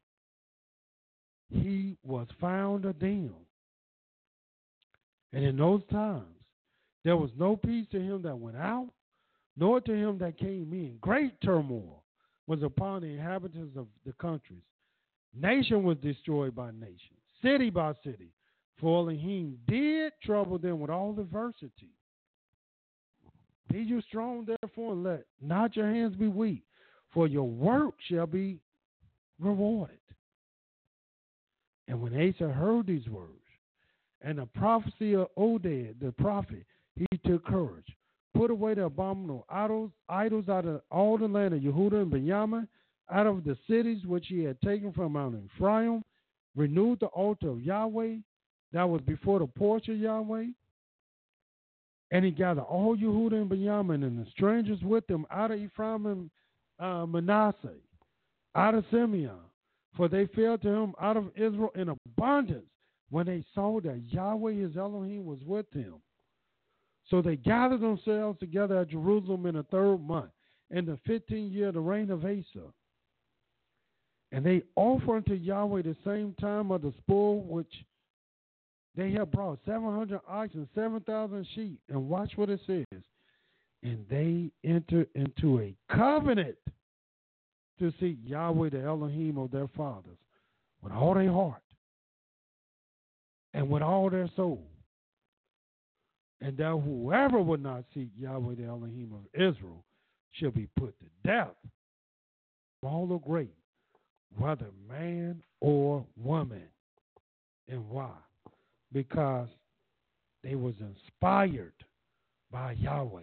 he was found of them. And in those times, there was no peace to him that went out, nor to him that came in. Great turmoil was upon the inhabitants of the countries. Nation was destroyed by nation, city by city. For Elohim did trouble them with all adversity. Be you strong, therefore, and let not your hands be weak, for your work shall be rewarded. And when Asa heard these words, and the prophecy of Oded, the prophet, he took courage, put away the abominable idols out of all the land of Yehuda and Benjamin, out of the cities which he had taken from Mount Ephraim, renewed the altar of Yahweh that was before the porch of Yahweh. And he gathered all Yehuda and Benjamin and the strangers with them out of Ephraim and Manasseh, out of Simeon, for they fell to him out of Israel in abundance when they saw that Yahweh his Elohim was with him. So they gathered themselves together at Jerusalem in the 3rd month, in the 15th year of the reign of Asa. And they offered unto Yahweh the same time of the spoil which they have brought, 700 oxen, 7,000 sheep. And watch what it says. And they entered into a covenant to seek Yahweh, the Elohim of their fathers, with all their heart and with all their soul. And that whoever would not seek Yahweh, the Elohim of Israel, shall be put to death, small or great, whether man or woman. And why? Because they was inspired by Yahweh.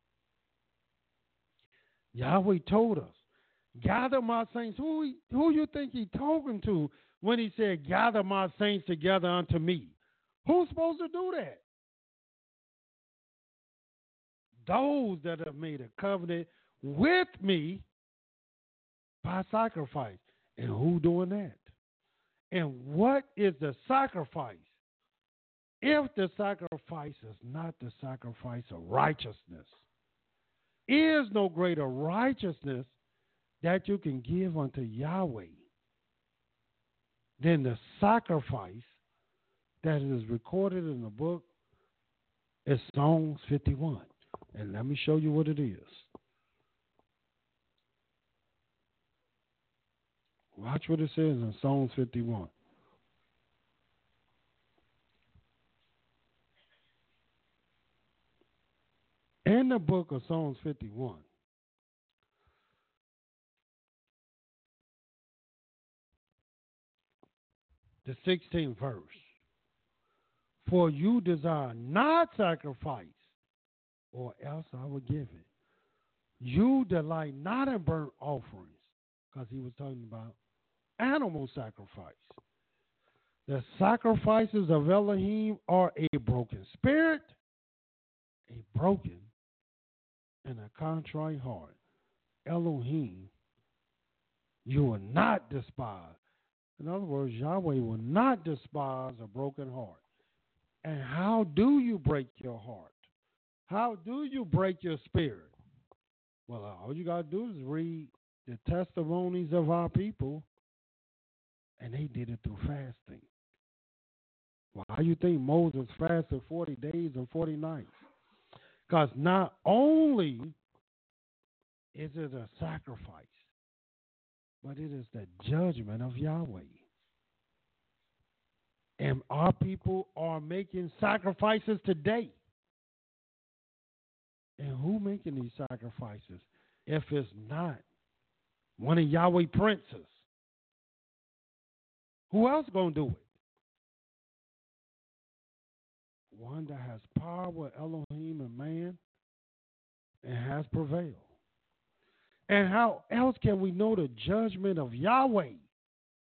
Yahweh told us, gather my saints. Who you think he talking to when he said, gather my saints together unto me? Who's supposed to do that? Those that have made a covenant with me by sacrifice. And who doing that? And what is the sacrifice? If the sacrifice is not the sacrifice of righteousness, is no greater righteousness that you can give unto Yahweh than the sacrifice that is recorded in the book is Psalms 51. And let me show you what it is. Watch what it says in Psalms 51. In the book of Psalms 51, the 16th verse, for you desire not sacrifice, or else I will give it. You delight not in burnt offerings, because he was talking about animal sacrifice. The sacrifices of Elohim are a broken spirit, a broken and a contrite heart. Elohim, you will not despise. In other words, Yahweh will not despise a broken heart. And how do you break your heart? How do you break your spirit? Well, all you got to do is read the testimonies of our people, and they did it through fasting. Why do you think Moses fasted 40 days and 40 nights? Because not only is it a sacrifice, but it is the judgment of Yahweh. And our people are making sacrifices today. And who making these sacrifices if it's not one of Yahweh princes? Who else going to do it? One that has power with Elohim and man and has prevailed. And how else can we know the judgment of Yahweh?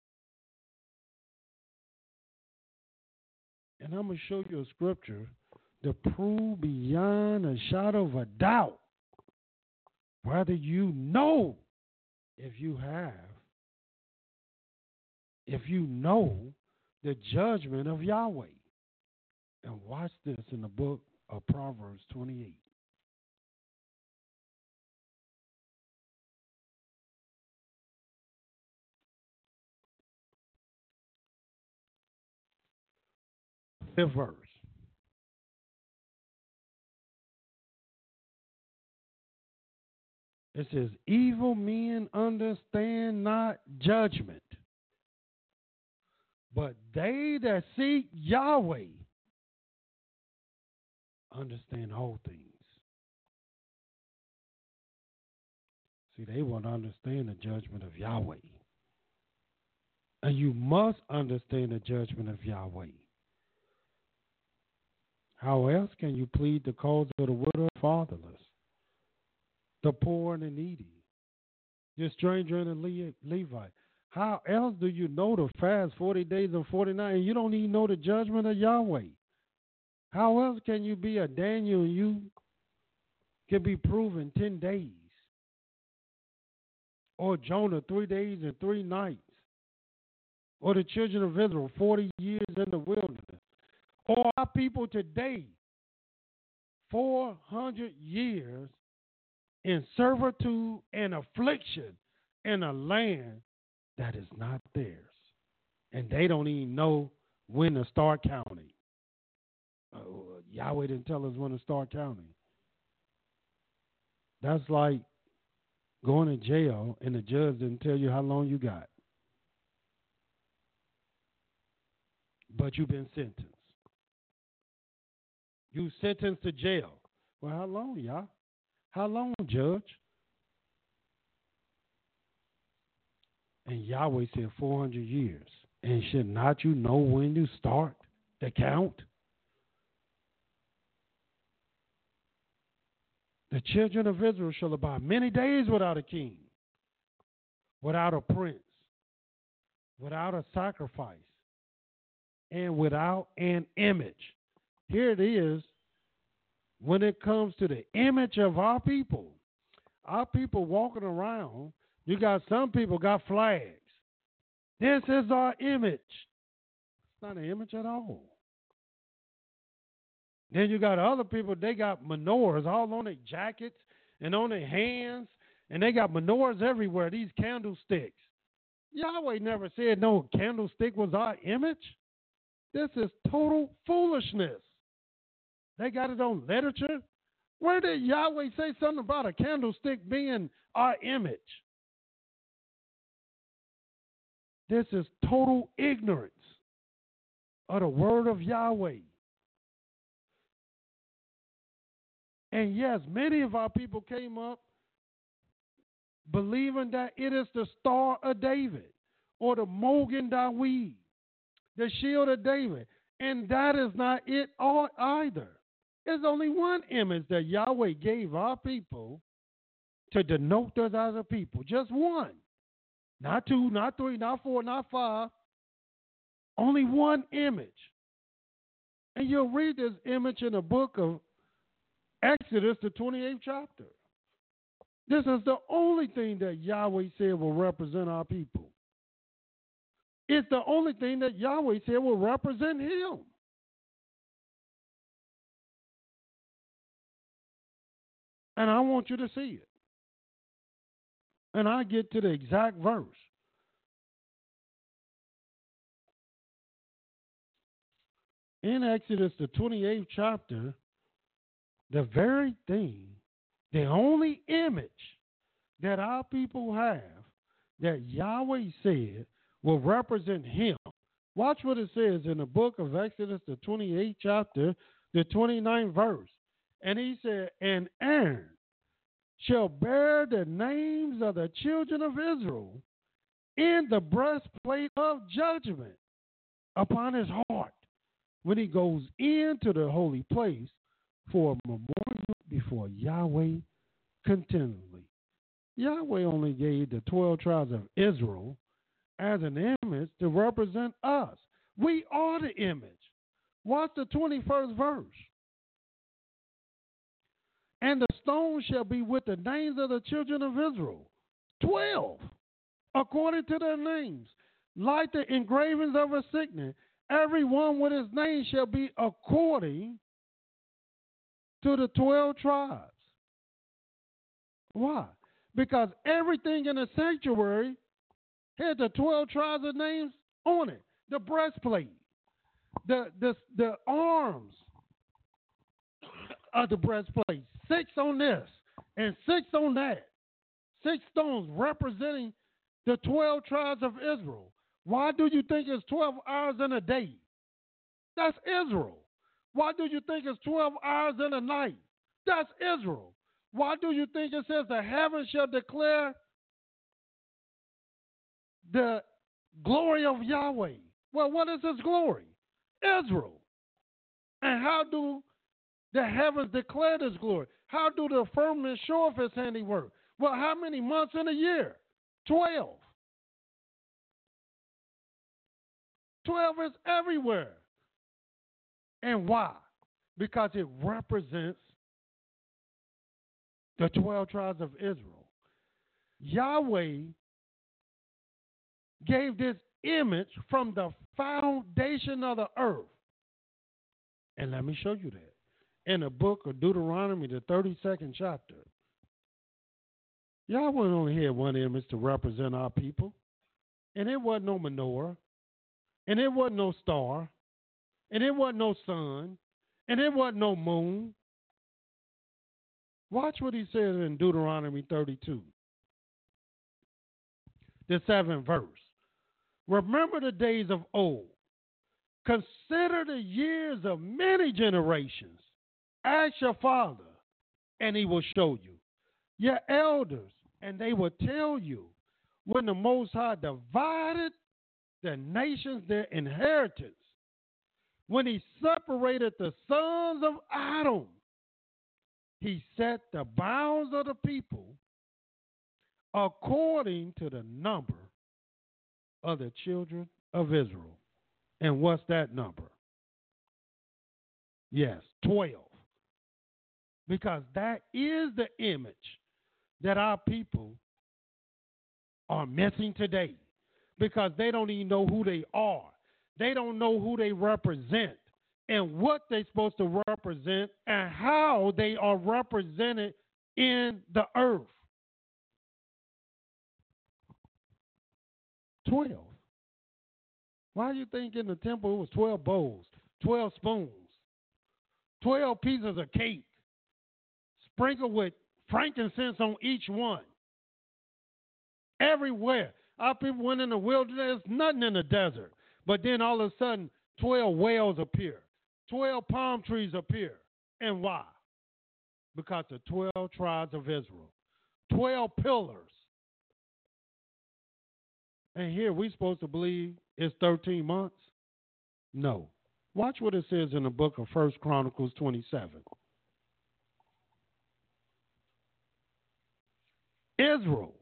And I'm going to show you a scripture to prove beyond a shadow of a doubt whether you know if you know the judgment of Yahweh. And watch this in the book of Proverbs 28. Fifth verse. It says, evil men understand not judgment, but they that seek Yahweh understand all things. See, they want to understand the judgment of Yahweh. And you must understand the judgment of Yahweh. How else can you plead the cause of the widow and fatherless, the poor and the needy, the stranger and the Levite? How else do you know to fast 40 days and 40 nights and you don't even know the judgment of Yahweh? How else can you be a Daniel and you can be proven 10 days? Or Jonah 3 days and 3 nights? Or the children of Israel 40 years in the wilderness? Or our people today 400 years in servitude and affliction in a land that is not theirs. And they don't even know when to start counting. Yahweh didn't tell us when to start counting. That's like going to jail and the judge didn't tell you how long you got. But you've been sentenced. You sentenced to jail. Well, how long, y'all? How long, judge? And Yahweh said 400 years. And should not you know when to start the count? The children of Israel shall abide many days without a king, without a prince, without a sacrifice, and without an image. Here it is when it comes to the image of our people. Our people walking around, you got some people got flags. This is our image. It's not an image at all. Then you got other people, they got menorahs all on their jackets and on their hands, and they got menorahs everywhere, these candlesticks. Yahweh never said no candlestick was our image. This is total foolishness. They got it on literature. Where did Yahweh say something about a candlestick being our image? This is total ignorance of the word of Yahweh. And yes, many of our people came up believing that it is the Star of David or the Mogen Dawid, the Shield of David. And that is not it all either. There's only one image that Yahweh gave our people to denote us as a people. Just one. Not two, not three, not four, not five. Only one image. And you'll read this image in the book of Exodus, the 28th chapter. This is the only thing that Yahweh said will represent our people. It's the only thing that Yahweh said will represent him. And I want you to see it. And I get to the exact verse. In Exodus, the 28th chapter, the very thing, the only image that our people have that Yahweh said will represent him. Watch what it says in the book of Exodus, the 28th chapter, the 29th verse. And he said, and Aaron shall bear the names of the children of Israel in the breastplate of judgment upon his heart when he goes into the holy place for a memorial before Yahweh continually. Yahweh only gave the 12 tribes of Israel as an image to represent us. We are the image. Watch the 21st verse. And the stone shall be with the names of the children of Israel. 12, according to their names. Like the engravings of a signet, every one with his name shall be according to the 12 tribes. Why? Because everything in the sanctuary had the 12 tribes of names on it. The breastplate, the arms of the breastplate, 6 on this and 6 on that. 6 stones representing the 12 tribes of Israel. Why do you think it's 12 hours in a day? That's Israel. Why do you think it's 12 hours in a night? That's Israel. Why do you think it says the heavens shall declare the glory of Yahweh? Well, what is his glory? Israel. And how do the heavens declare his glory? How do the firmament show of his handiwork? Well, how many months in a year? 12. 12 is everywhere. And why? Because it represents the 12 tribes of Israel. Yahweh gave this image from the foundation of the earth. And let me show you that. In the book of Deuteronomy, the 32nd chapter. Yahweh only had one image to represent our people. And it wasn't no menorah. And it wasn't no star. And it wasn't no sun. And it wasn't no moon. Watch what he says in Deuteronomy 32. The 7th verse. Remember the days of old. Consider the years of many generations. Ask your father, and he will show you. Your elders, and they will tell you. When the Most High divided the nations their inheritance, when he separated the sons of Adam, he set the bounds of the people according to the number of the children of Israel. And what's that number? Yes, 12. Because that is the image that our people are missing today. Because they don't even know who they are. They don't know who they represent and what they're supposed to represent and how they are represented in the earth. 12. Why do you think in the temple it was 12 bowls, 12 spoons, 12 pieces of cake, sprinkled with frankincense on each one? Everywhere. Our people went in the wilderness, nothing in the desert. But then all of a sudden, 12 whales appear. 12 palm trees appear. And why? Because the 12 tribes of Israel. 12 pillars. And here we're supposed to believe it's 13 months? No. Watch what it says in the book of 1 Chronicles 27. Israel.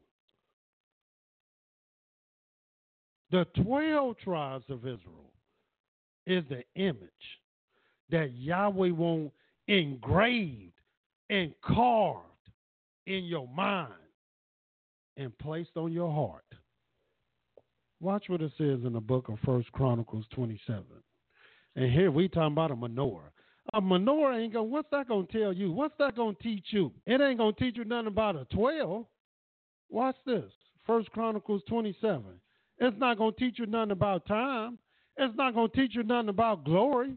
The 12 tribes of Israel is the image that Yahweh wants engraved and carved in your mind and placed on your heart. Watch what it says in the book of 1 Chronicles 27. And here we talking about a menorah. A menorah ain't going, what's that going to tell you? What's that going to teach you? It ain't going to teach you nothing about a 12. Watch this, 1 Chronicles 27. It's not going to teach you nothing about time. It's not going to teach you nothing about glory.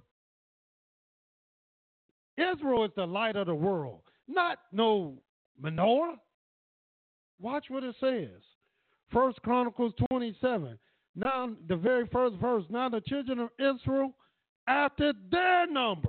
Israel is the light of the world, not no menorah. Watch what it says. 1 Chronicles 27. Now, the very first verse. Now the children of Israel, after their number,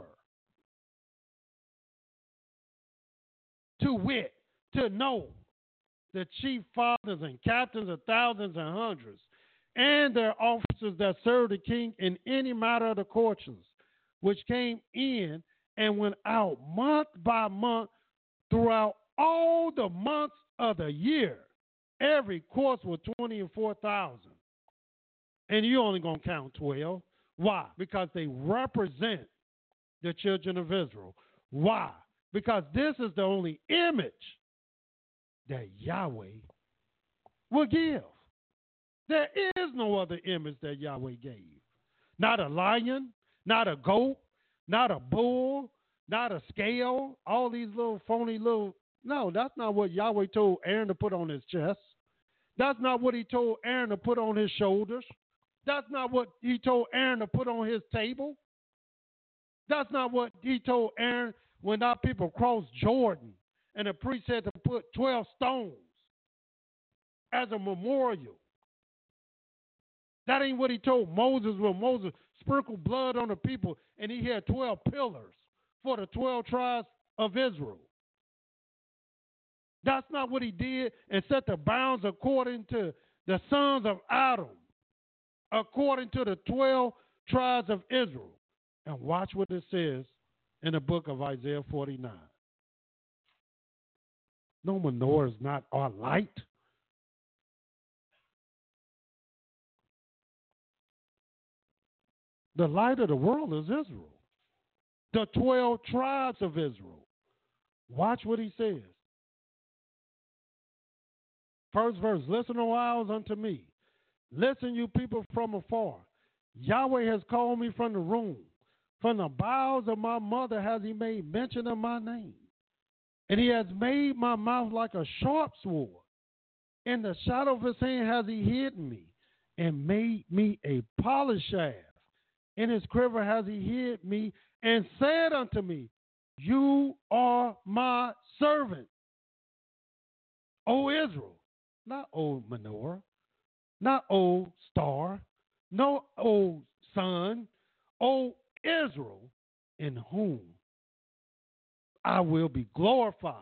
to wit, to know, the chief fathers and captains of thousands and hundreds, and their officers that served the king in any matter of the courses, which came in and went out month by month throughout all the months of the year. Every course was 20 and 4,000. And you're only going to count 12. Why? Because they represent the children of Israel. Why? because this is the only image that Yahweh will give. There is no other image that Yahweh gave. Not a lion, not a goat, not a bull, not a scale, all these little phony little. No, that's not what Yahweh told Aaron to put on his chest. That's not what he told Aaron to put on his shoulders. That's not what he told Aaron to put on his table. That's not what he told Aaron when our people crossed Jordan and the priest had to put 12 stones as a memorial. That ain't what he told Moses when Moses sprinkled blood on the people and he had 12 pillars for the 12 tribes of Israel. That's not what he did and set the bounds according to the sons of Adam, according to the 12 tribes of Israel. And watch what it says in the book of Isaiah 49. No, menorah is not our light. The light of the world is Israel. The 12 tribes of Israel. Watch what he says. First verse, listen, O isles, unto me. Listen, you people from afar. Yahweh has called me from the room. From the bowels of my mother has he made mention of my name. And he has made my mouth like a sharp sword. In the shadow of his hand has he hidden me and made me a polished shaft. In his quiver has he hid me and said unto me, you are my servant, O Israel. Not O menorah, not O star, no O sun, O Israel, in whom I will be glorified.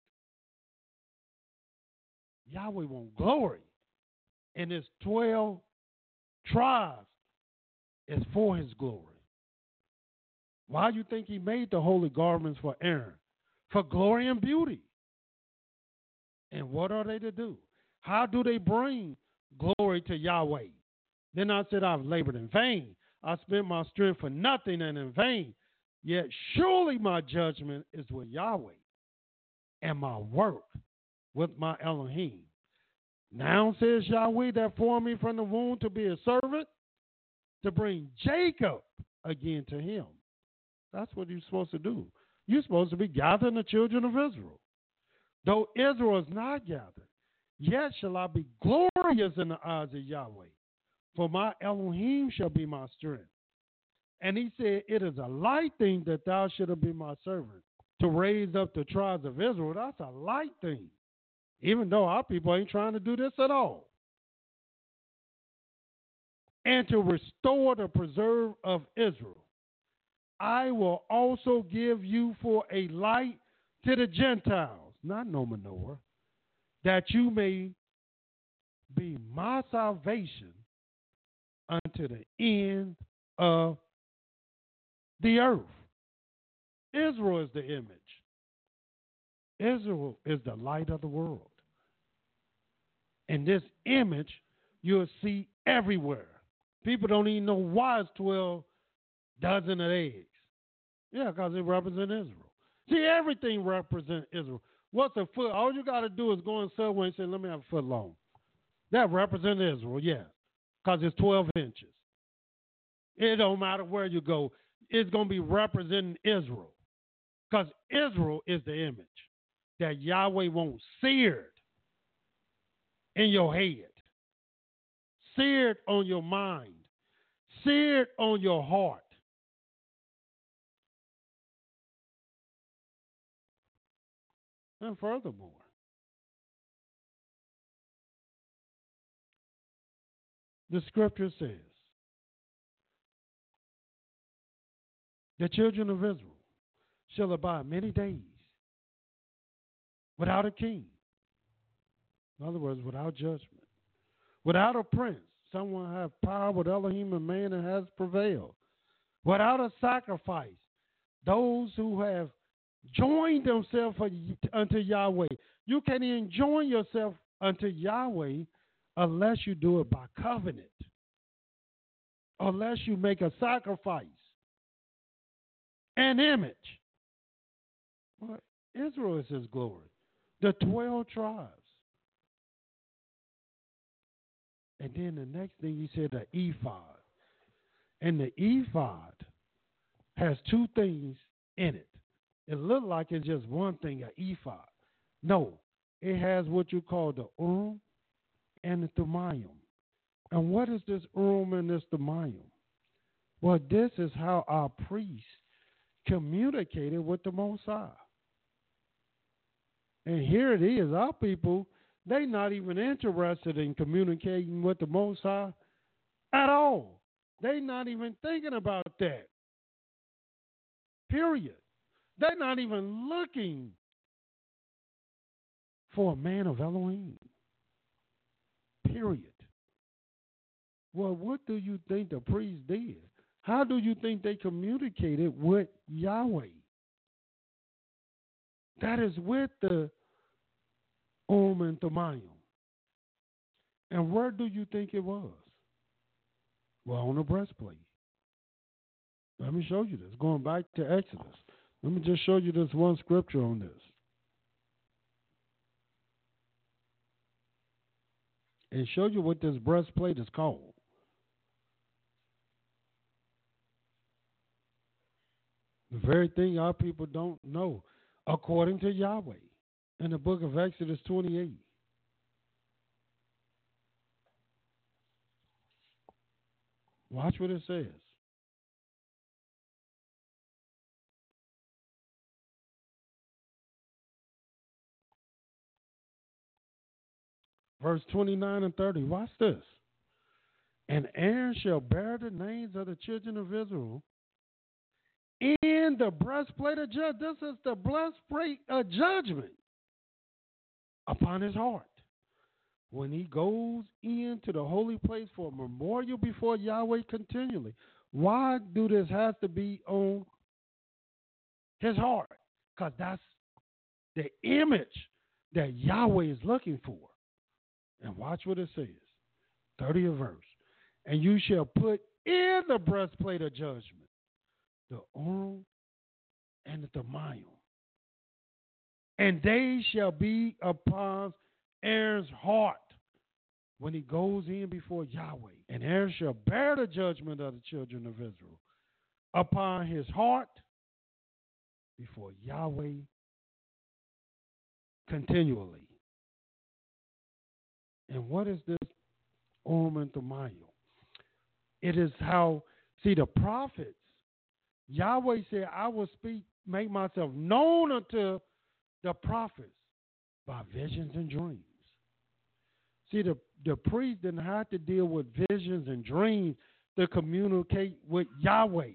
Yahweh won't glory in his 12 tribes. Is for his glory. Why do you think he made the holy garments for Aaron? For glory and beauty. And what are they to do? How do they bring glory to Yahweh? Then I said, I've labored in vain. I spent my strength for nothing and in vain. Yet surely my judgment is with Yahweh and my work with my Elohim. Now says Yahweh that formed me from the womb to be a servant, to bring Jacob again to him. That's what you're supposed to do. You're supposed to be gathering the children of Israel. Though Israel is not gathered, yet shall I be glorious in the eyes of Yahweh, for my Elohim shall be my strength. And he said, it is a light thing that thou shouldst be my servant, to raise up the tribes of Israel. That's a light thing, even though our people ain't trying to do this at all. And to restore the preserve of Israel. I will also give you for a light to the Gentiles, not no menorah, that you may be my salvation unto the end of the earth. Israel is the image. Israel is the light of the world. And this image you'll see everywhere. People don't even know why it's 12 dozen of eggs. Yeah, because it represents Israel. See, everything represents Israel. What's a foot? All you got to do is go in Subway and say, let me have a foot long. That represents Israel, yeah, because it's 12 inches. It don't matter where you go. It's going to be representing Israel, because Israel is the image that Yahweh wants seared in your head, seared on your mind, seared on your heart. And furthermore, the scripture says, the children of Israel shall abide many days without a king. In other words, without judgment. Without a prince, someone have power with Elohim and man and has prevailed. Without a sacrifice, those who have joined themselves unto Yahweh. You can't even join yourself unto Yahweh unless you do it by covenant. Unless you make a sacrifice. An image. Well, Israel is his glory. The 12 tribes. And then the next thing he said, the ephod. And the ephod has two things in it. It looked like it's just one thing, an ephod. No, it has what you call the Urim and the Thummim. And what is this Urim and this Thummim? Well, this is how our priests communicated with the Most High. And here it is, our people, they not even interested in communicating with the Most High at all. They not even thinking about that. Period. They're not even looking for a man of Elohim. Period. Well, what do you think the priests did? How do you think they communicated with Yahweh? That is with the Urim and Thummim. And where do you think it was? Well, on the breastplate. Let me show you this. Going back to Exodus. Let me just show you this one scripture on this. And show you what this breastplate is called. The very thing our people don't know, according to Yahweh, in the book of Exodus 28. Watch what it says. Verse 29 and 30. Watch this. And Aaron shall bear the names of the children of Israel in the breastplate of judgment. This is the breastplate of judgment upon his heart. When he goes into the holy place for a memorial before Yahweh continually. Why do this have to be on his heart? Because that's the image that Yahweh is looking for. And watch what it says. 30th verse. And you shall put in the breastplate of judgment the Urim and the Thummim. And they shall be upon Aaron's heart when he goes in before Yahweh. And Aaron shall bear the judgment of the children of Israel upon his heart before Yahweh continually. And what is this Urim and Thummim? It is how, see, the prophets, Yahweh said, I will make myself known unto the prophets by visions and dreams. See, the priest didn't have to deal with visions and dreams to communicate with Yahweh.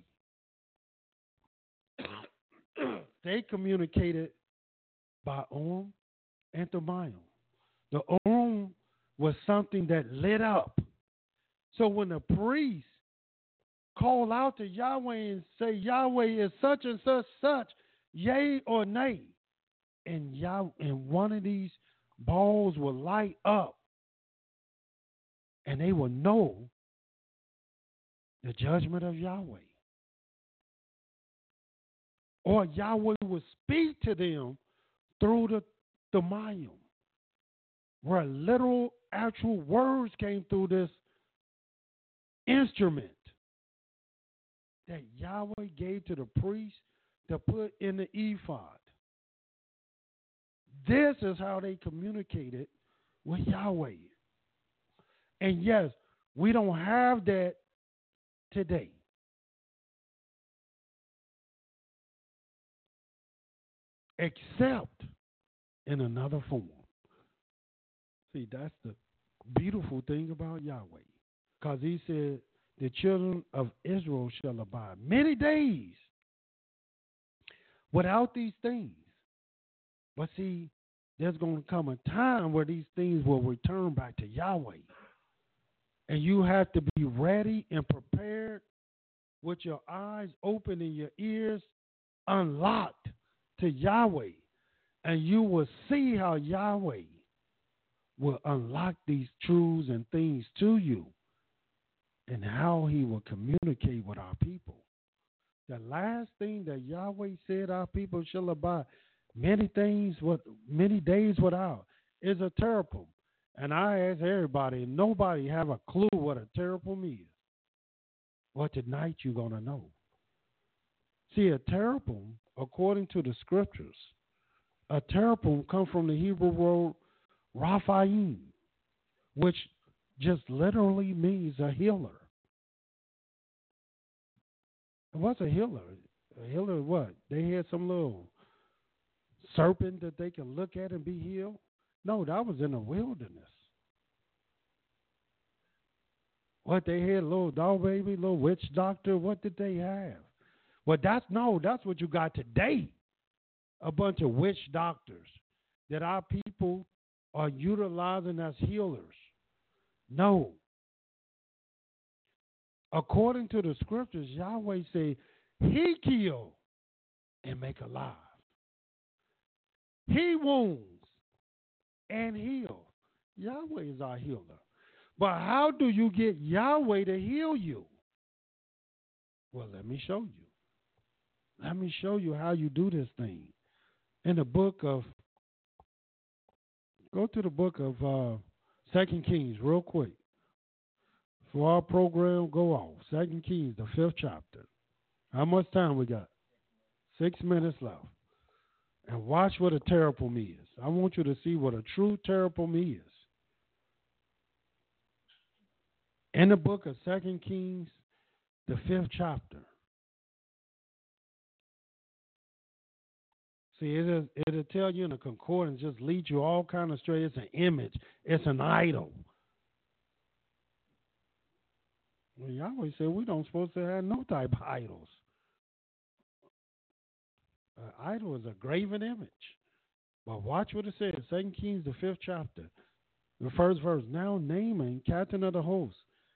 They communicated by Urim and Thummim. The Urim was something that lit up. So when the priest call out to Yahweh and say, Yahweh is such and such, yea or nay, and one of these balls will light up, and they will know the judgment of Yahweh. Or Yahweh will speak to them through the Thummim, where literal, actual words came through this instrument that Yahweh gave to the priest to put in the ephod. This is how they communicated with Yahweh. And yes, we don't have that today. Except in another form. See, that's the beautiful thing about Yahweh. Because he said, the children of Israel shall abide many days without these things. But see, there's going to come a time where these things will return back to Yahweh. And you have to be ready and prepared with your eyes open and your ears unlocked to Yahweh. And you will see how Yahweh will unlock these truths and things to you, and how he will communicate with our people. The last thing that Yahweh said our people shall abide many days without is a terapum. And I ask everybody, and nobody have a clue what a terapum is. Well, tonight you're going to know. See, a terapum, according to the scriptures, a terapum comes from the Hebrew word Raphaim, which just literally means a healer. What's a healer? A healer what? They had some little serpent that they can look at and be healed? No, that was in the wilderness. What they had, little dog baby, little witch doctor, what did they have? Well, that's what you got today. A bunch of witch doctors that our people are utilizing as healers. No. According to the scriptures, Yahweh said, He kill and make alive. He wounds and heal. Yahweh is our healer. But how do you get Yahweh to heal you? Well, let me show you. Let me show you how you do this thing. In the book of, go to the book of 2 Kings real quick. For our program, go off. 2 Kings, the 5th chapter. How much time we got? 6 minutes left. And watch what a terapum is. I want you to see what a true terapum is. In the book of 2 Kings, the 5th chapter. See, it'll tell you in the concordance, just lead you all kind of straight. It's an image. It's an idol. Well, Yahweh said we don't supposed to have no type of idols. An idol is a graven image. But watch what it says. 2 Kings, the 5th chapter. The first verse. Now Naaman, captain of the host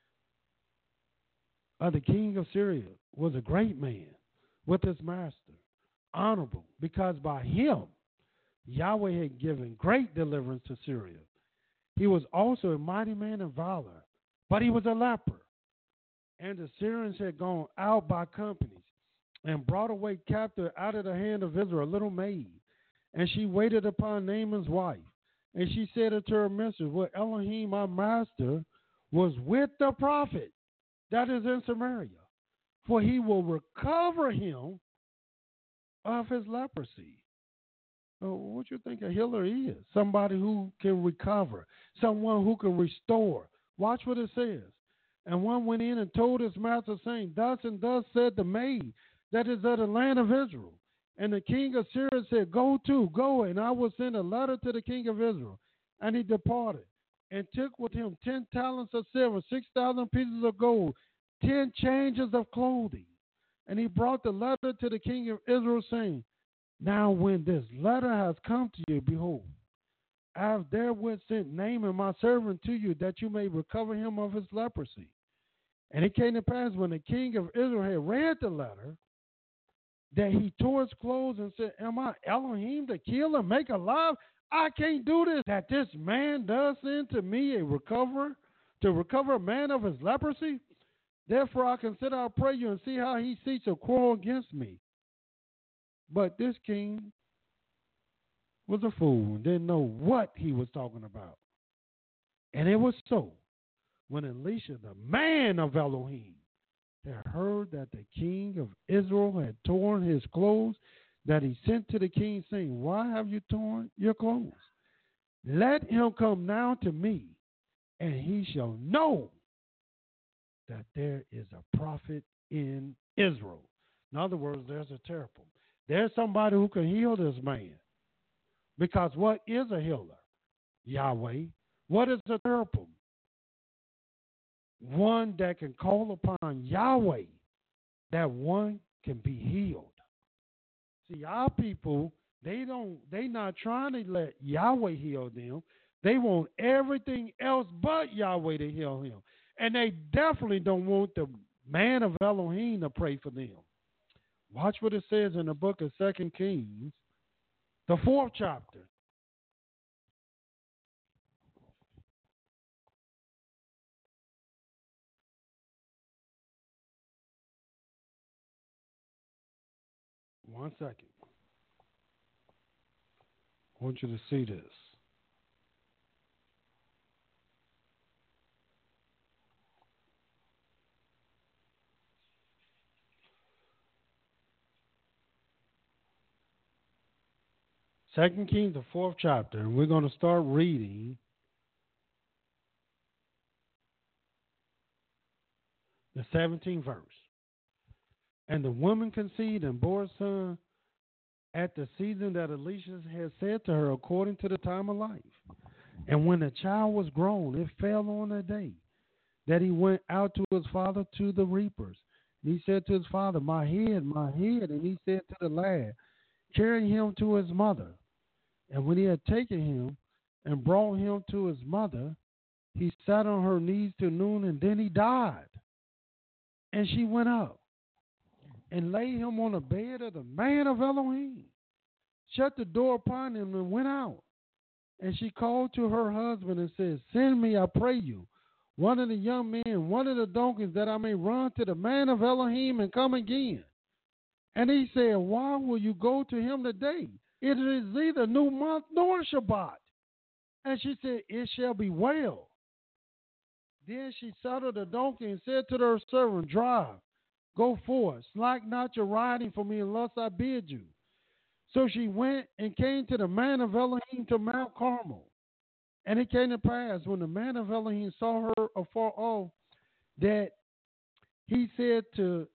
of the king of Syria, was a great man with his master, honorable, because by him Yahweh had given great deliverance to Syria. He was also a mighty man of valor, but he was a leper. And the Syrians had gone out by companies and brought away captive out of the hand of Israel a little maid. And she waited upon Naaman's wife. And she said unto her mistress, well, Elohim, our master, was with the prophet that is in Samaria, for he will recover him of his leprosy. What you think a healer is? Somebody who can recover, someone who can restore. Watch what it says. And one went in and told his master, saying, thus and thus said the maid that is of the land of Israel. And the king of Syria said, go, and I will send a letter to the king of Israel. And he departed, and took with him 10 talents of silver, 6,000 pieces of gold, 10 changes of clothing. And he brought the letter to the king of Israel, saying, now when this letter has come to you, behold, I have therewith sent Naaman my servant to you, that you may recover him of his leprosy. And it came to pass, when the king of Israel had read the letter, that he tore his clothes and said, am I Elohim to kill and make alive? I can't do this. That this man does send to me a recoverer, to recover a man of his leprosy? Therefore I consider, I pray you, and see how he seeks a quarrel against me. But this king was a fool and didn't know what he was talking about. And it was so, when Elisha, the man of Elohim, had heard that the king of Israel had torn his clothes, that he sent to the king, saying, why have you torn your clothes? Let him come now to me, and he shall know that there is a prophet in Israel. In other words, there's a terapum. There's somebody who can heal this man. Because what is a healer? Yahweh. What is a terapum? One that can call upon Yahweh, that one can be healed. See, our people, they not trying to let Yahweh heal them. They want everything else but Yahweh to heal him. And they definitely don't want the man of Elohim to pray for them. Watch what it says in the book of 2 Kings, the 4th chapter. One second. I want you to see this. Second Kings, the 4th chapter, and we're going to start reading the 17th verse. And the woman conceived and bore a son at the season that Elisha had said to her, according to the time of life. And when the child was grown, it fell on a day that he went out to his father to the reapers. And he said to his father, my head, my head. And he said to the lad, carry him to his mother. And when he had taken him and brought him to his mother, he sat on her knees till noon, and then he died. And she went up and laid him on the bed of the man of Elohim, shut the door upon him, and went out. And she called to her husband and said, send me, I pray you, one of the young men, one of the donkeys, that I may run to the man of Elohim and come again. And he said, why will you go to him today? It is neither new month nor Shabbat. And she said, it shall be well. Then she saddled the donkey and said to her servant, drive, go forth, slack not your riding for me unless I bid you. So she went and came to the man of Elohim to Mount Carmel. And it came to pass, when the man of Elohim saw her afar off, that he said to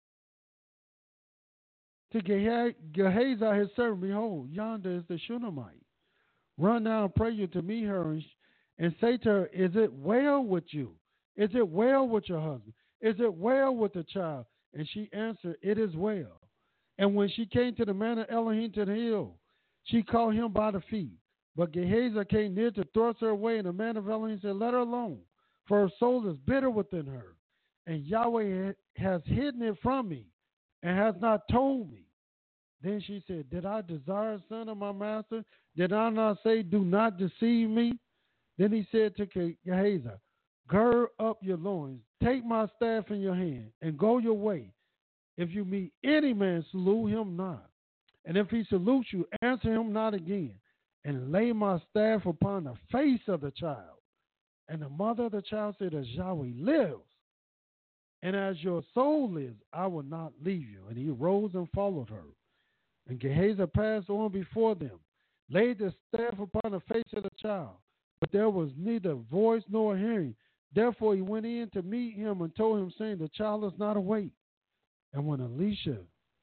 Gehazi his servant, behold, yonder is the Shunammite. Run now and pray you to meet her, and say to her, is it well with you? Is it well with your husband? Is it well with the child? And she answered, it is well. And when she came to the man of Elohim to the hill, she caught him by the feet. But Gehazi came near to thrust her away, and the man of Elohim said, let her alone, for her soul is bitter within her. And Yahweh has hidden it from me, and has not told me. Then she said, did I desire a son of my master? Did I not say, do not deceive me? Then he said to Gehazi, gird up your loins, take my staff in your hand, and go your way. If you meet any man, salute him not. And if he salutes you, answer him not again. And lay my staff upon the face of the child. And the mother of the child said, as Yahweh lives, and as your soul lives, I will not leave you. And he rose and followed her. And Gehazi passed on before them, laid the staff upon the face of the child. But there was neither voice nor hearing. Therefore he went in to meet him and told him, saying, the child is not awake. And when Elisha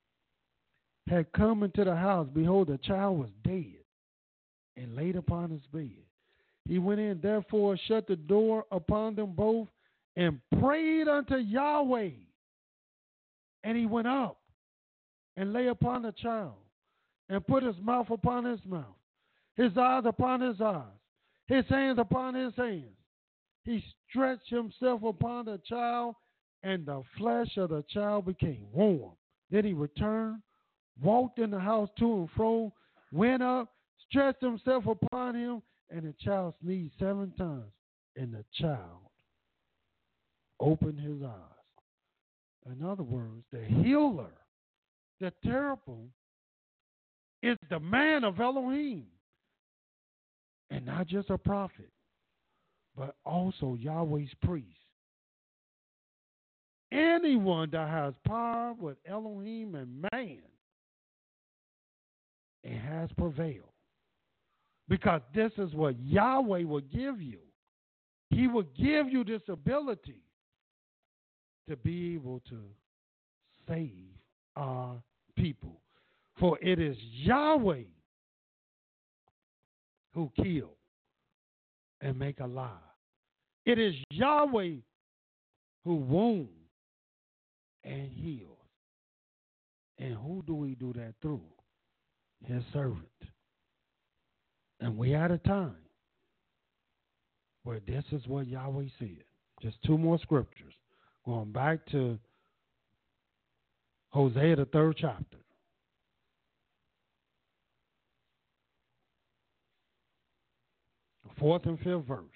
had come into the house, behold, the child was dead and laid upon his bed. He went in, therefore, shut the door upon them both, and prayed unto Yahweh. And he went up and lay upon the child, and put his mouth upon his mouth, his eyes upon his eyes, his hands upon his hands. He stretched himself upon the child, and the flesh of the child became warm. Then he returned, walked in the house to and fro, went up, stretched himself upon him, and the child sneezed 7 times, and the child opened his eyes. In other words, the healer, the terrible, is the man of Elohim, and not just a prophet, but also Yahweh's priest. Anyone that has power with Elohim and man, it has prevailed. Because this is what Yahweh will give you. He will give you this ability to be able to save our people. For it is Yahweh who kill and make alive. It is Yahweh who wounds and heals. And who do we do that through? His servant. And we at a time where this is what Yahweh said. Just 2 more scriptures. Going back to Hosea, the 3rd chapter. The 4th and 5th verse.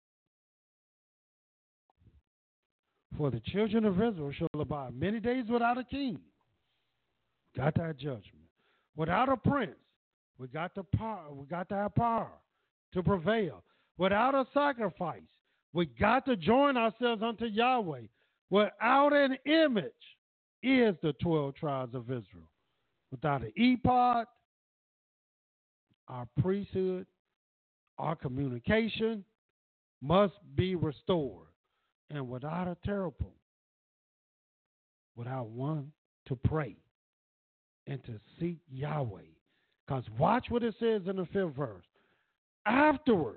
For the children of Israel shall abide many days without a king. Got that judgment. Without a prince. We got the power. We got to have power to prevail. Without a sacrifice, we got to join ourselves unto Yahweh. Without an image is the 12 tribes of Israel. Without an ephod, our priesthood, our communication must be restored. And without a terebinth, without one to pray and to seek Yahweh. Because watch what it says in the 5th verse. Afterwards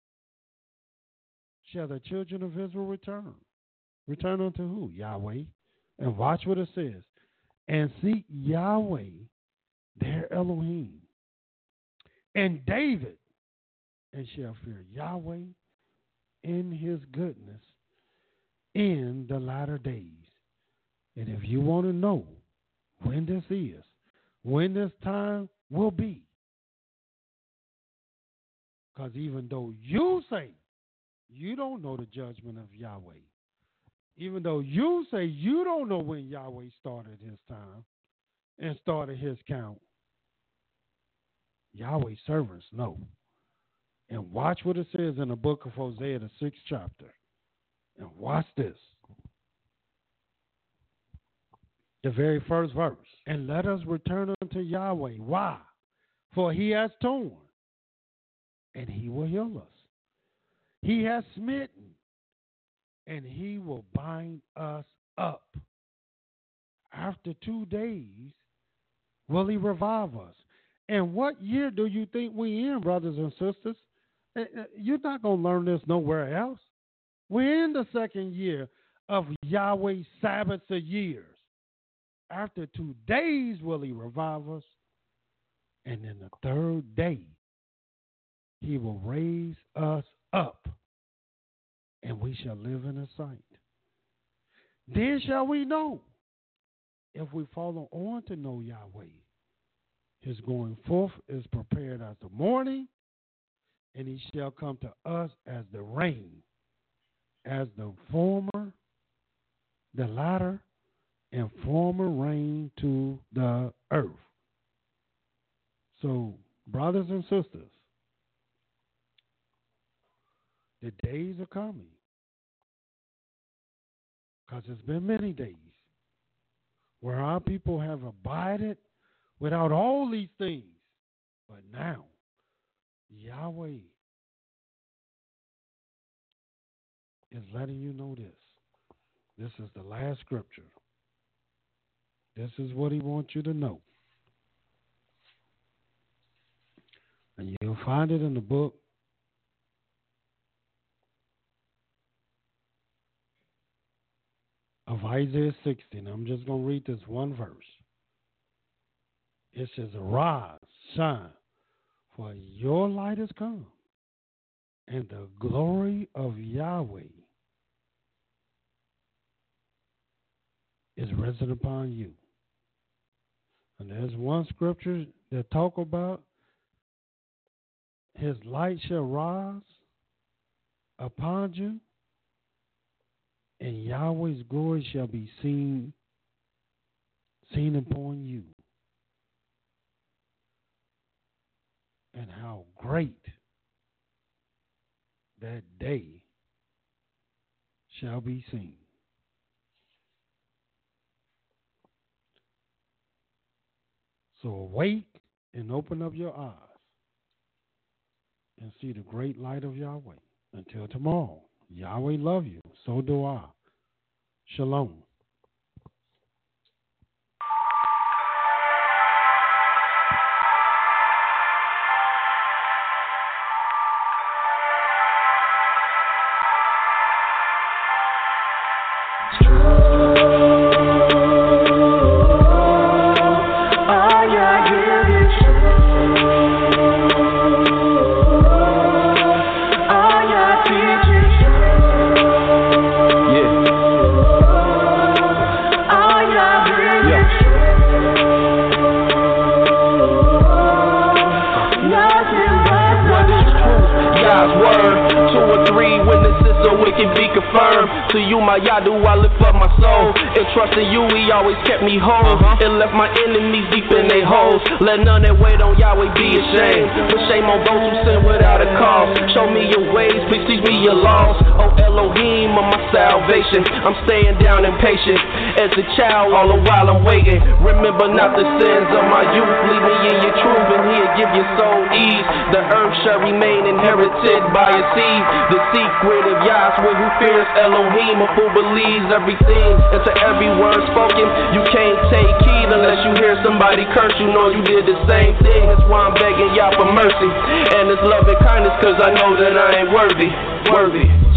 shall the children of Israel return. Return unto who? Yahweh. And watch what it says. And seek Yahweh, their Elohim. And David, and shall fear Yahweh in his goodness in the latter days. And if you want to know when this is, when this time will be, because even though you say you don't know the judgment of Yahweh, even though you say you don't know when Yahweh started his time and started his count, Yahweh's servants know. And watch what it says in the book of Hosea, the 6th chapter. And watch this. The very first verse. And let us return unto Yahweh. Why? For he has torn, and he will heal us. He has smitten, and he will bind us up. After 2 days will he revive us. And what year do you think we in, brothers and sisters? You're not going to learn this nowhere else. We're in the 2nd year of Yahweh's Sabbaths of years. After 2 days will he revive us. And in the 3rd day, he will raise us up, and we shall live in his sight. Then shall we know, if we follow on to know Yahweh. His going forth is prepared as the morning, and he shall come to us as the rain, as the former, the latter, and former rain to the earth. So, brothers and sisters, the days are coming, because it's been many days where our people have abided without all these things. But now, Yahweh is letting you know this. This is the last scripture. This is what he wants you to know. And you'll find it in the book of Isaiah 60. I'm just going to read this one verse. It says, arise, shine, for your light has come, and the glory of Yahweh is risen upon you. And there's one scripture that talk about his light shall rise upon you, and Yahweh's glory shall be seen upon you. And how great that day shall be seen. So awake and open up your eyes and see the great light of Yahweh. Until tomorrow, Yahweh love you. So do I. Shalom. God's word, 2 or 3 witnesses so it can be confirmed. To you, my Yadu, I lift up my soul. And trust in you, he always kept me whole. And left my enemies deep in their holes. Let none that wait on Yahweh be ashamed. But shame on those who sin without a cause. Show me your ways, please teach me your laws. Oh Elohim of my salvation, I'm staying down and patient. As a child, all the while I'm waiting. Remember not the sins of my youth. Lead me in your truth, and he'll give your soul ease. The earth shall remain inherited by a seed. The secret of Yahweh who fears Elohim, of who believes everything. And to every word spoken, you can't take heed unless you hear somebody curse. You know you did the same thing. That's why I'm begging Yah for mercy and His love and kindness, cause I know that I ain't worthy.